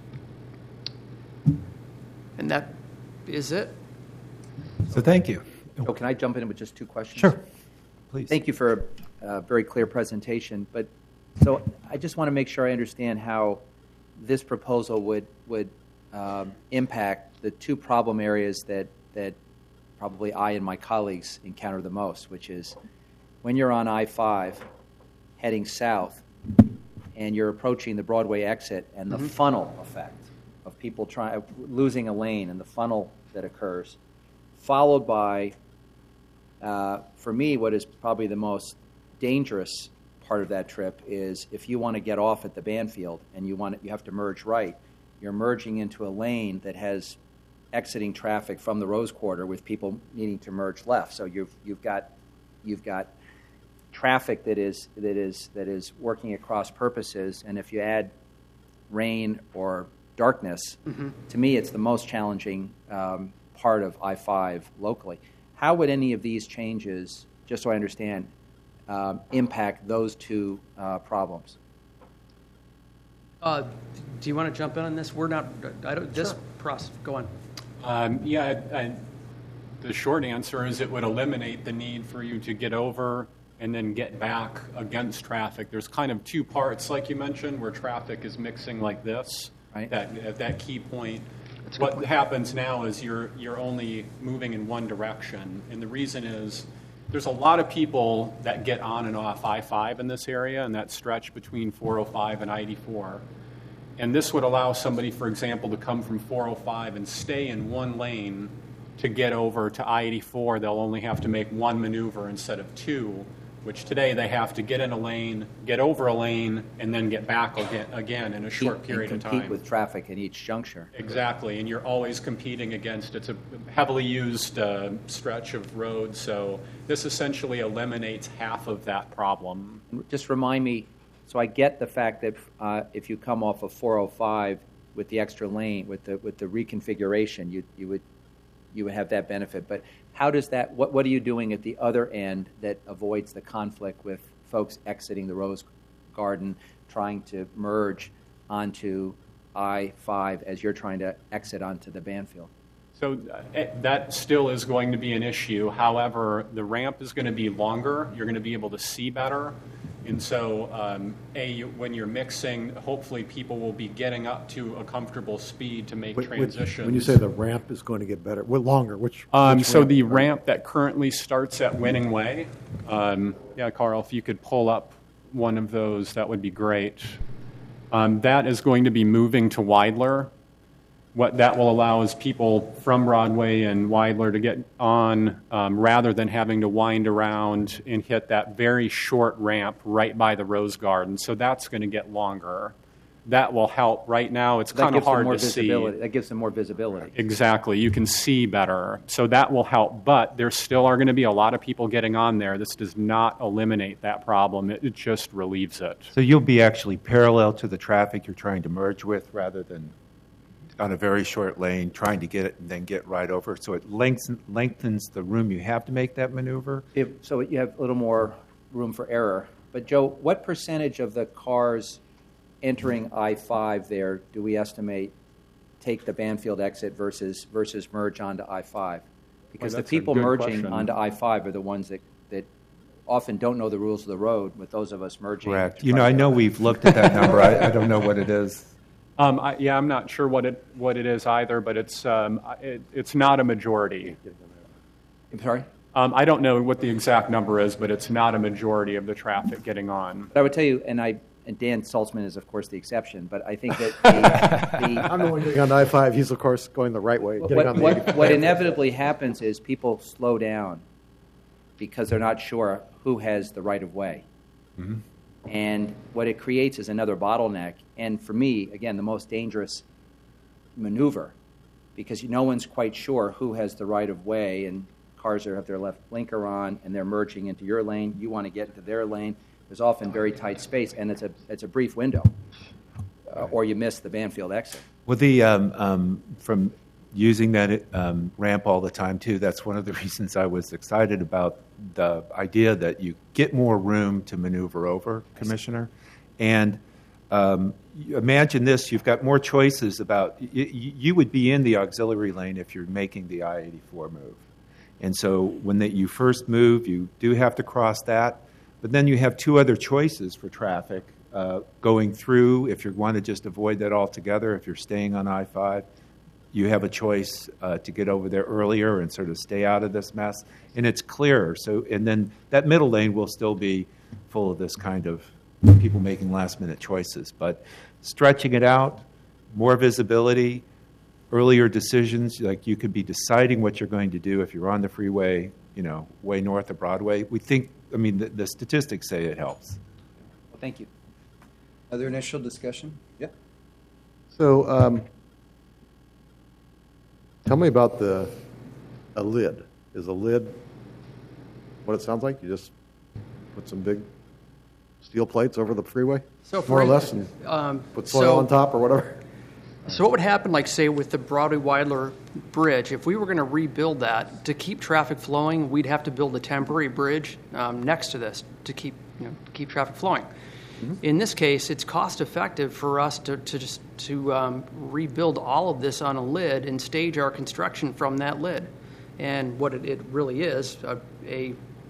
And that is it. So thank you. Oh, can I jump in with just two questions? Sure. Please. Thank you for a very clear presentation. But so I just want to make sure I understand how this proposal would would um, impact the two problem areas that that probably I and my colleagues encounter the most, which is when you're on I five heading south and you're approaching the Broadway exit and the mm-hmm. funnel effect of people trying losing a lane and the funnel that occurs, followed by, uh, for me, what is probably the most dangerous part of that trip is if you want to get off at the Banfield and you want to, you have to merge right, you're merging into a lane that has exiting traffic from the Rose Quarter with people needing to merge left. So you've you've got you've got traffic that is that is that is working at cross purposes, and if you add rain or darkness, mm-hmm. to me it's the most challenging um, part of I five locally. How would any of these changes, just so I understand, um, impact those two uh, problems? Uh, do you want to jump in on this? We're not. I don't. This sure. process. Go on. Um, yeah, I, I, the short answer is it would eliminate the need for you to get over and then get back against traffic. There's kind of two parts, like you mentioned, where traffic is mixing like this. Right. That at that key point. What happens now is you're you're only moving in one direction, and the reason is there's a lot of people that get on and off I five in this area, and that stretch between four oh five and I eighty-four. And this would allow somebody, for example, to come from four oh five and stay in one lane to get over to I eighty-four. They'll only have to make one maneuver instead of two, which today they have to get in a lane, get over a lane, and then get back again, again in a short period and of time. Compete with traffic at each juncture. Exactly, and you're always competing against. It's a heavily used uh, stretch of road, so this essentially eliminates half of that problem. Just remind me, so I get the fact that uh, if you come off of four oh five with the extra lane, with the with the reconfiguration, you you would you would have that benefit, but how does that, what, what are you doing at the other end that avoids the conflict with folks exiting the Rose Garden, trying to merge onto I five as you're trying to exit onto the Banfield? So uh, that still is going to be an issue. However, the ramp is going to be longer. You're going to be able to see better. And so, um, A, when you're mixing, hopefully people will be getting up to a comfortable speed to make wait, transitions. When you say the ramp is going to get better, well, longer, which, um, which So ramp? the ramp that currently starts at Winning Way, um, yeah, Carl, if you could pull up one of those, that would be great. Um, that is going to be moving to Weidler. What that will allow is people from Broadway and Weidler to get on um, rather than having to wind around and hit that very short ramp right by the Rose Garden. So that's going to get longer. That will help. Right now, it's kind of hard to see. That gives them more visibility. Exactly. You can see better. So that will help. But there still are going to be a lot of people getting on there. This does not eliminate that problem. It, it just relieves it. So you'll be actually parallel to the traffic you're trying to merge with rather than on a very short lane, trying to get it and then get right over. So it lengthens, lengthens the room you have to make that maneuver. If, so you have a little more room for error. But, Joe, what percentage of the cars entering I five there do we estimate take the Banfield exit versus versus merge onto I five? Because well, the people merging question. onto I five are the ones that, that often don't know the rules of the road, with those of us merging. Correct. You know, I know we've looked at that number. I, I don't know what it is. Um, I, yeah, I'm not sure what it what it is either, but it's um, it, it's not a majority. I'm sorry? Um, I don't know what the exact number is, but it's not a majority of the traffic getting on. But I would tell you, and I and Dan Saltzman is of course the exception, but I think that the, the I'm the one getting on I five. He's of course going the right way. Getting what, on the what, what inevitably happens is people slow down because they're not sure who has the right of way. Mm-hmm. And what it creates is another bottleneck. And for me, again, the most dangerous maneuver, because no one's quite sure who has the right of way, and cars are have their left blinker on, and they're merging into your lane. You want to get into their lane. There's often very tight space, and it's a it's a brief window, uh, or you miss the Banfield exit. Well, the um, um, from using that um, ramp all the time too. That's one of the reasons I was excited about the idea that you get more room to maneuver over, Commissioner. And um, imagine this, you've got more choices about, you, you would be in the auxiliary lane if you're making the I eighty-four move. And so when that you first move, you do have to cross that. But then you have two other choices for traffic uh, going through. If you want to just avoid that altogether, if you're staying on I five, you have a choice uh, to get over there earlier and sort of stay out of this mess. And it's clearer. So, and then that middle lane will still be full of this kind of people making last-minute choices. But stretching it out, more visibility, earlier decisions, like you could be deciding what you're going to do if you're on the freeway, you know, way north of Broadway. We think, I mean, the, the statistics say it helps. Well, thank you. Other initial discussion? Yeah. So, um, tell me about the a lid. Is a lid what it sounds like? You just put some big steel plates over the freeway, So more or for- less, and Um, put soil so- on top or whatever? So what would happen, like, say, with the Broadway-Weidler Bridge, if we were going to rebuild that, to keep traffic flowing, we'd have to build a temporary bridge um, next to this to keep, you know, to keep traffic flowing. Mm-hmm. In this case, it's cost-effective for us to, to just to um, rebuild all of this on a lid and stage our construction from that lid. And what it, it really is, a a,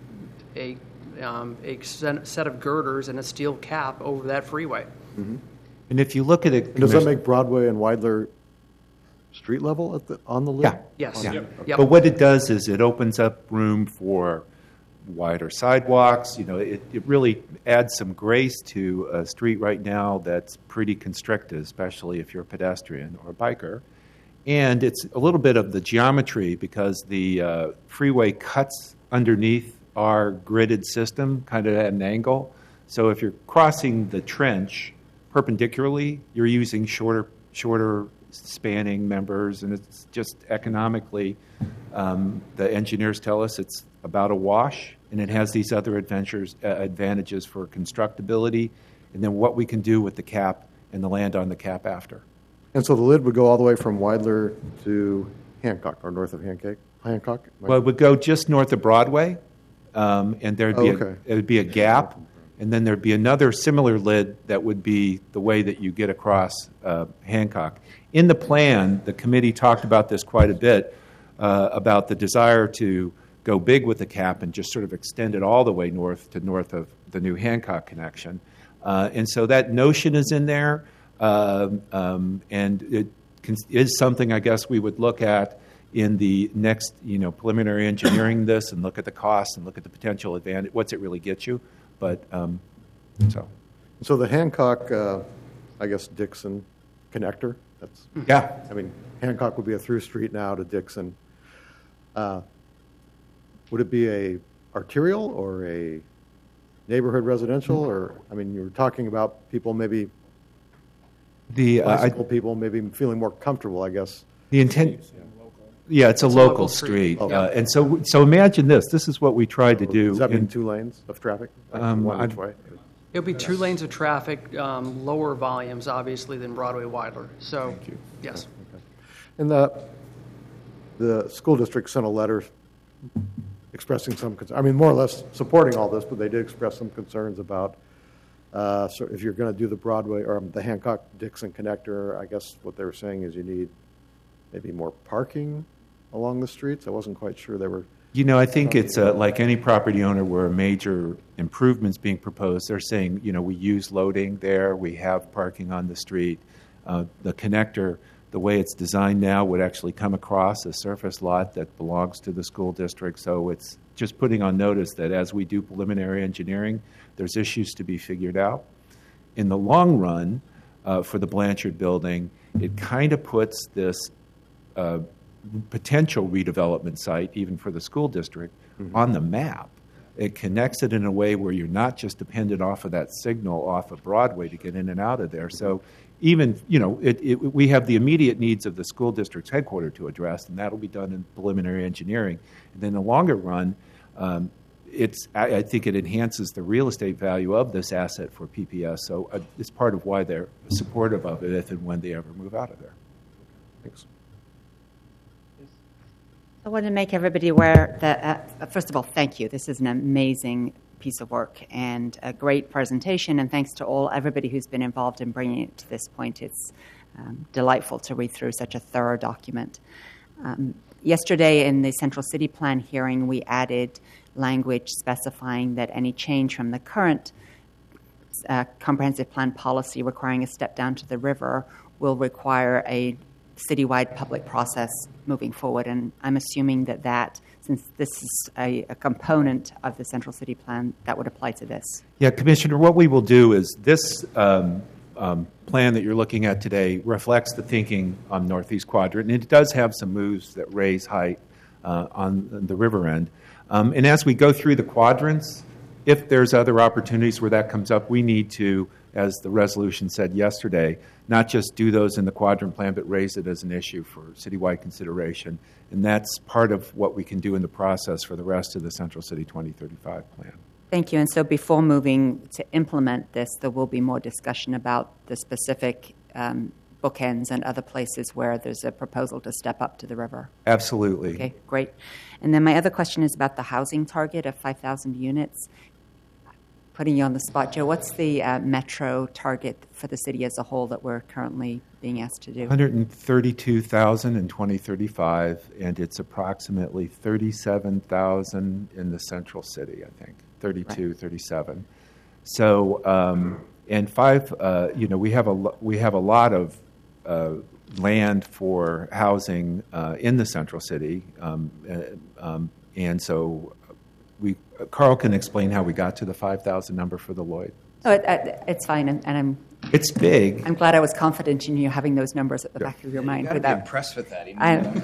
a, um, a set of girders and a steel cap over that freeway. And if you look at it, And does that Commissioner- make Broadway and Weidler street level at the, on the lid? Yeah. Yes. Yeah. Yep. But what it does is it opens up room for wider sidewalks. You know, it, it really adds some grace to a street right now that's pretty constricted, especially if you're a pedestrian or a biker. And it's a little bit of the geometry because the uh, freeway cuts underneath our gridded system, kind of at an angle. So if you're crossing the trench perpendicularly, you're using shorter, shorter spanning members, and it's just economically, um, the engineers tell us it's about a wash, and it has these other adventures, uh, advantages for constructability, and then what we can do with the cap and the land on the cap after. And so the lid would go all the way from Weidler to Hancock, or north of Hancock? Hancock? Well, it would go just north of Broadway, um, and there'd be Oh, a, okay. it would be a gap, and then there'd be another similar lid that would be the way that you get across uh, Hancock. In the plan, the committee talked about this quite a bit, uh, about the desire to go big with the cap and just sort of extend it all the way north to north of the new Hancock connection. Uh, and so that notion is in there, um, um, and it can, is something I guess we would look at in the next, you know, preliminary engineering this and look at the costs and look at the potential advantage, what's it really get you. But, um, so. So the Hancock, uh, I guess, Dixon connector, that's, Yeah. I mean, Hancock would be a through street now to Dixon. Uh, Would it be a arterial or a neighborhood residential, or, I mean, you were talking about people maybe, The, uh, I, bicycle people maybe feeling more comfortable, I guess. the intent, yeah, it's a a local, local street. street. Oh. Uh, and so, so imagine this, this is what we tried to do. Does that mean in- two lanes of traffic? Um, One I'd- each way? It'll be two lanes of traffic, um, lower volumes, obviously, than Broadway-Weidler. So, yes. And the, the school district sent a letter expressing some, concern. I mean, more or less supporting all this, but they did express some concerns about, uh, so if you're going to do the Broadway, or the Hancock-Dixon connector, I guess what they were saying is you need maybe more parking along the streets. I wasn't quite sure they were, You know, I think it's uh, like any property owner where a major improvement's being proposed. They're saying, you know, we use loading there, we have parking on the street. Uh, the connector, the way it's designed now, would actually come across a surface lot that belongs to the school district. So it's just putting on notice that as we do preliminary engineering, there's issues to be figured out. In the long run, uh, for the Blanchard building, it kind of puts this uh, potential redevelopment site, even for the school district, mm-hmm. on the map. It connects it in a way where you're not just dependent off of that signal off of Broadway to get in and out of there. So even, you know, it, it, we have the immediate needs of the school district's headquarters to address, and that'll be done in preliminary engineering. And then in the longer run, um, it's, I, I think it enhances the real estate value of this asset for P P S. So uh, it's part of why they're supportive of it if and when they ever move out of there. thanks. I want to make everybody aware that, uh, first of all, thank you. This is an amazing piece of work and a great presentation, and thanks to all everybody who's been involved in bringing it to this point. It's um, delightful to read through such a thorough document. Um, yesterday in the Central City Plan hearing, we added language specifying that any change from the current uh, comprehensive plan policy requiring a step down to the river will require a citywide public process moving forward. And I'm assuming that that, since this is a, a component of the Central City Plan, that would apply to this. Yeah, Commissioner, what we will do is this um, um, plan that you're looking at today reflects the thinking on Northeast Quadrant, and it does have some moves that raise height uh, on the river end. Um, and as we go through the quadrants, if there's other opportunities where that comes up, we need to, as the resolution said yesterday, not just do those in the quadrant plan, but raise it as an issue for citywide consideration. And that's part of what we can do in the process for the rest of the Central City twenty thirty-five plan. Thank you. And so before moving to implement this, there will be more discussion about the specific um, bookends and other places where there's a proposal to step up to the river. Absolutely. Okay, great. And then my other question is about the housing target of five thousand units. Putting you on the spot, Joe, what's the uh, metro target for the city as a whole that we're currently being asked to do? one hundred thirty-two thousand in twenty thirty-five, and it's approximately thirty-seven thousand in the central city, I think, thirty-two, right. thirty-seven. So, um, and five, uh, you know, we have a we have a lot of uh, land for housing uh, in the central city, um, uh, um, and so we. Uh, Carl can explain how we got to the five thousand number for the Lloyd. Oh, it, it, it's fine, and, and I'm. It's big. I'm glad I was confident in you having those numbers at the back of your mind. You've got to without, be impressed with that. Even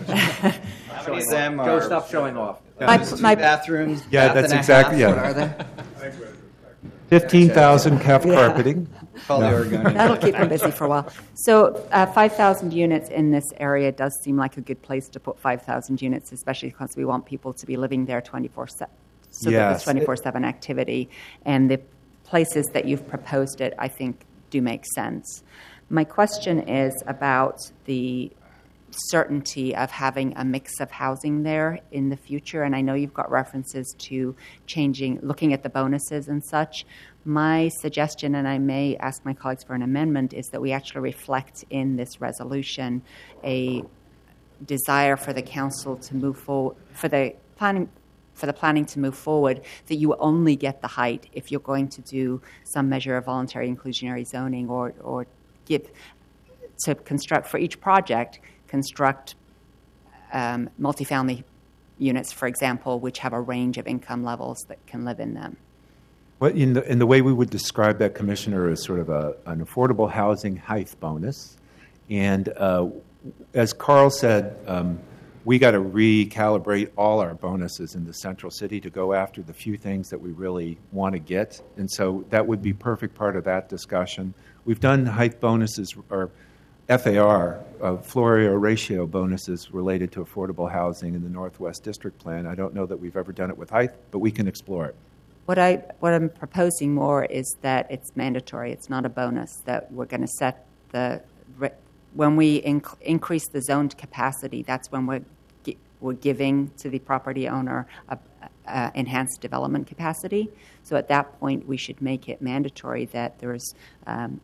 How many of them are- Joe, stop showing off. My- Two my- bathrooms. Yeah, bath that's and a exactly- half. yeah. What are they? fifteen thousand calf Yeah. carpeting. Call the Oregonian. That'll keep them busy for a while. So uh, five thousand units in this area does seem like a good place to put five thousand units, especially because we want people to be living there twenty-four seven. So that Yes. there's twenty-four seven activity. And the places that you've proposed it, I think, do make sense. My question is about the certainty of having a mix of housing there in the future. And I know you've got references to changing, looking at the bonuses and such. My suggestion, and I may ask my colleagues for an amendment, is that we actually reflect in this resolution a desire for the council to move forward, for the planning for the planning to move forward, that you only get the height if you're going to do some measure of voluntary inclusionary zoning or, or give, to construct, for each project, construct um, multifamily units, for example, which have a range of income levels that can live in them. Well, in the, in the way we would describe that, Commissioner, is sort of a, an affordable housing height bonus. And uh, as Carl said, um, we got to recalibrate all our bonuses in the central city to go after the few things that we really want to get. And so that would be perfect part of that discussion. We've done height bonuses, or F A R, uh, floor area ratio bonuses related to affordable housing in the Northwest District Plan. I don't know that we've ever done it with height, but we can explore it. What, I, what I'm proposing more is that it's mandatory. It's not a bonus, that we're going to set the... When we inc- increase the zoned capacity, that's when we're, gi- we're giving to the property owner a, a enhanced development capacity. So at that point, we should make it mandatory that there's um,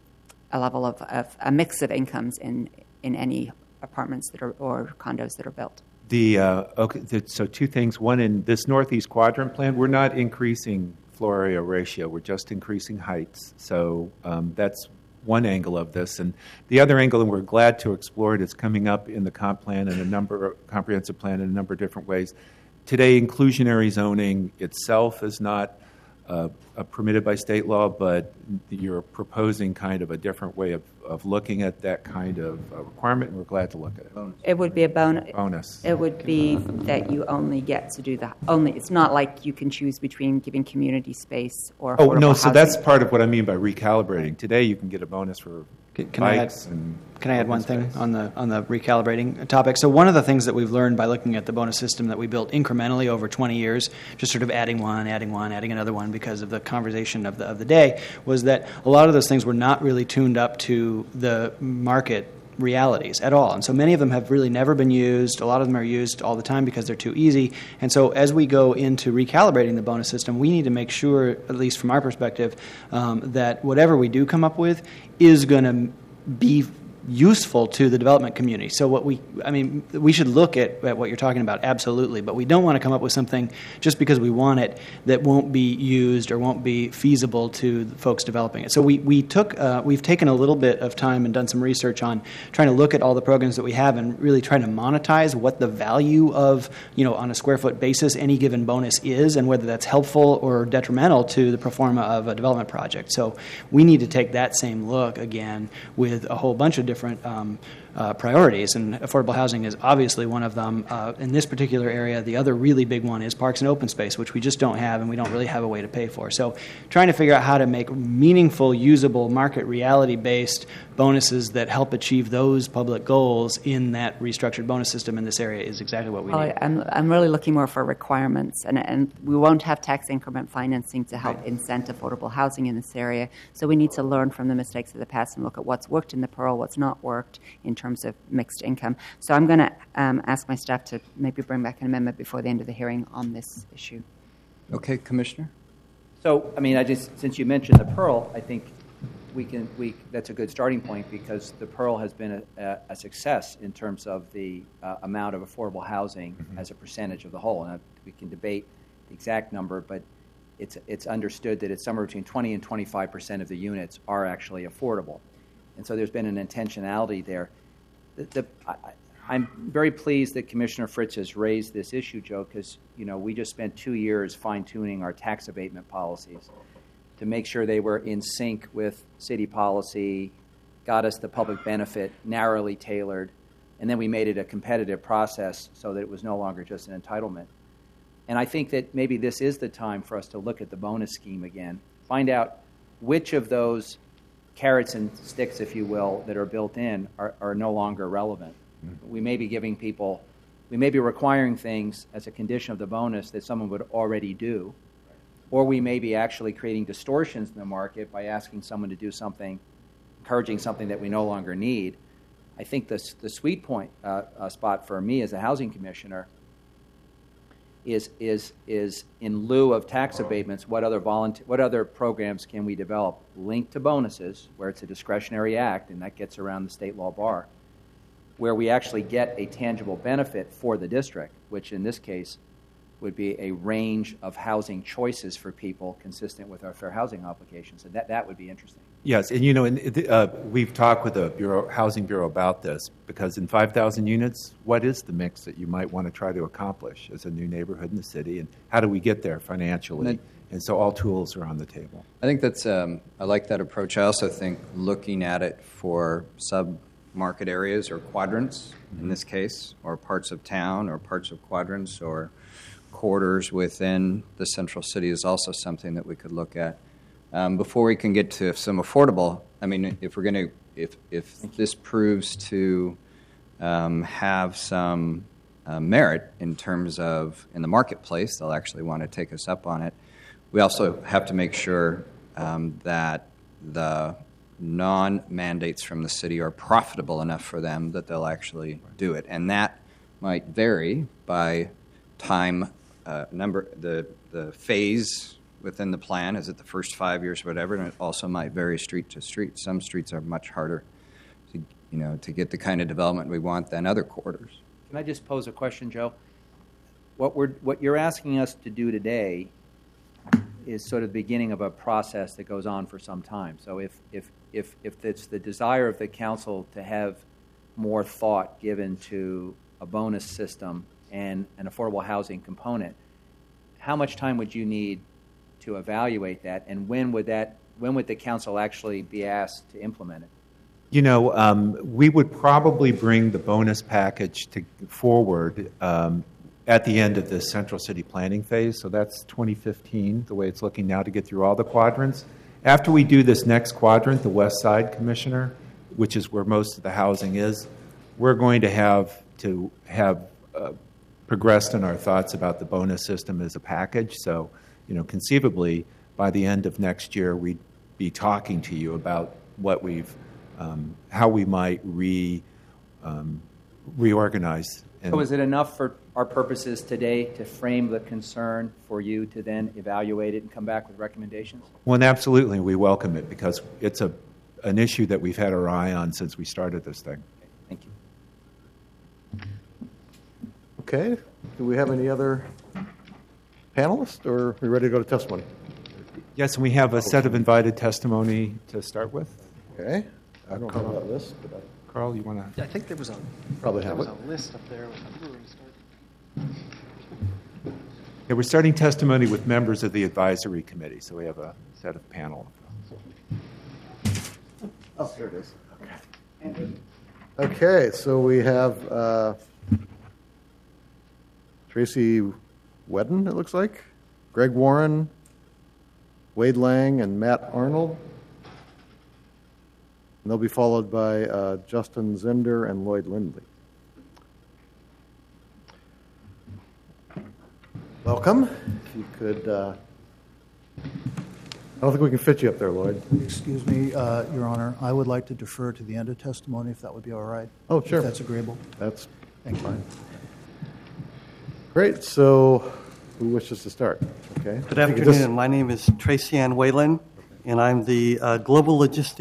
a level of, of a mix of incomes in, in any apartments that are or condos that are built. The uh, okay, the, so two things. One, in this Northeast Quadrant plan, we're not increasing floor area ratio. We're just increasing heights. So um, that's one angle of this. And the other angle, and we're glad to explore it, is coming up in the comp plan and a number comprehensive plan in a number of different ways. Today, inclusionary zoning itself is not uh, uh, permitted by state law, but you're proposing kind of a different way of, of looking at that kind of uh, requirement, and we're glad to look at it. It would be a bonus. Bonus. It would be that you only get to do the only. It's not like you can choose between giving community space or. Oh no! affordable So that's housing. part of what I mean by recalibrating. Today, you can get a bonus for Can, can I add, bikes and can I add one open thing space. on the on the recalibrating topic? So one of the things that we've learned by looking at the bonus system that we built incrementally over twenty years, just sort of adding one, adding one, adding another one because of the conversation of the of the day, was that a lot of those things were not really tuned up to the market realities at all. And so many of them have really never been used. A lot of them are used all the time because they're too easy. And so as we go into recalibrating the bonus system, we need to make sure, at least from our perspective, um, that whatever we do come up with is going to be useful to the development community. So what we, I mean, we should look at, at what you're talking about, absolutely, but we don't want to come up with something just because we want it that won't be used or won't be feasible to the folks developing it. So we, we took, uh, we've taken a little bit of time and done some research on trying to look at all the programs that we have and really trying to monetize what the value of, you know, on a square foot basis any given bonus is and whether that's helpful or detrimental to the pro forma of a development project. So we need to take that same look again with a whole bunch of different um, uh, priorities, and affordable housing is obviously one of them. Uh, in this particular area, the other really big one is parks and open space, which we just don't have and we don't really have a way to pay for. So trying to figure out how to make meaningful, usable, market reality-based bonuses that help achieve those public goals in that restructured bonus system in this area is exactly what we well, need. I'm, I'm really looking more for requirements, and, and we won't have tax increment financing to help Right. incent affordable housing in this area. So we need to learn from the mistakes of the past and look at what's worked in the Pearl, what's not worked in terms of mixed income. So I'm going to um, ask my staff to maybe bring back an amendment before the end of the hearing on this issue. Okay, Commissioner? So, I mean, I just, since you mentioned the Pearl, I think we can, we, that's a good starting point because the Pearl has been a, a, a success in terms of the uh, amount of affordable housing mm-hmm. as a percentage of the whole. And we can debate the exact number, but it's, it's understood that it's somewhere between twenty and twenty-five percent of the units are actually affordable. And so there's been an intentionality there. The, the, I, I'm very pleased that Commissioner Fritz has raised this issue, Joe, because, you know, we just spent two years fine-tuning our tax abatement policies to make sure they were in sync with city policy, got us the public benefit narrowly tailored, and then we made it a competitive process so that it was no longer just an entitlement. And I think that maybe this is the time for us to look at the bonus scheme again, find out which of those carrots and sticks, if you will, that are built in are, are no longer relevant. Mm-hmm. We may be giving people, we may be requiring things as a condition of the bonus that someone would already do, or we may be actually creating distortions in the market by asking someone to do something, encouraging something that we no longer need. I think the, the sweet point uh, uh, spot for me as a housing commissioner is is is in lieu of tax abatements, what other volunteer, what other programs can we develop linked to bonuses, where it's a discretionary act, and that gets around the state law bar, where we actually get a tangible benefit for the district, which in this case would be a range of housing choices for people consistent with our fair housing obligations, and that, that would be interesting. Yes, and you know, and, uh, we've talked with the Bureau, Housing Bureau about this, because in five thousand units, what is the mix that you might want to try to accomplish as a new neighborhood in the city, and how do we get there financially? And, and so all tools are on the table. I think that's, um, I like that approach. I also think looking at it for sub-market areas or quadrants, mm-hmm. in this case, or parts of town or parts of quadrants or quarters within the central city is also something that we could look at. Um, before we can get to some affordable, I mean, if we're going to, if if this proves to um, have some uh, merit in terms of in the marketplace, they'll actually want to take us up on it. We also have to make sure um, that the non-mandates from the city are profitable enough for them that they'll actually do it, and that might vary by time, uh, number, the the phase within the plan. Is it the first five years or whatever? And it also might vary street to street. Some streets are much harder to, you know, to get the kind of development we want than other quarters. Can I just pose a question, Joe? What we're what you're asking us to do today is sort of the beginning of a process that goes on for some time. So if if if if it's the desire of the council to have more thought given to a bonus system and an affordable housing component, how much time would you need to evaluate that, and when would that when would the council actually be asked to implement it? You know, um, we would probably bring the bonus package to forward um, at the end of the central city planning phase. So that's twenty fifteen, the way it's looking now, to get through all the quadrants. After we do this next quadrant, the West Side, Commissioner, which is where most of the housing is, we're going to have to have uh, progressed in our thoughts about the bonus system as a package. So, you know, conceivably, by the end of next year, we'd be talking to you about what we've, um, how we might re um, reorganize. And so, is it enough for our purposes today to frame the concern for you to then evaluate it and come back with recommendations? Well, and absolutely, we welcome it because it's a an issue that we've had our eye on since we started this thing. Thank you. Okay. Do we have any other panelists, or are we ready to go to testimony? Yes, and we have a set of invited testimony to start with. Okay. I don't have that list, but I Carl, you want to? I think there was a probably there have was it. a list up there. We were going to start. Yeah, we're starting testimony with members of the advisory committee, so we have a set of panel. Oh, there it is. Okay. Okay, so we have uh, Tracy Wedden, it looks like, Greg Warren, Wade Lang, and Matt Arnold. And they'll be followed by uh, Justin Zender and Lloyd Lindley. Welcome. If you could, uh, I don't think we can fit you up there, Lloyd. Excuse me, uh, Your Honor, I would like to defer to the end of testimony, if that would be all right. Oh, sure. If that's agreeable. That's Thank you. fine. Great, so who wishes to start? Okay. Good I think at afternoon. this- My name is Tracy Ann Whalen, and I'm the uh, Global Logistics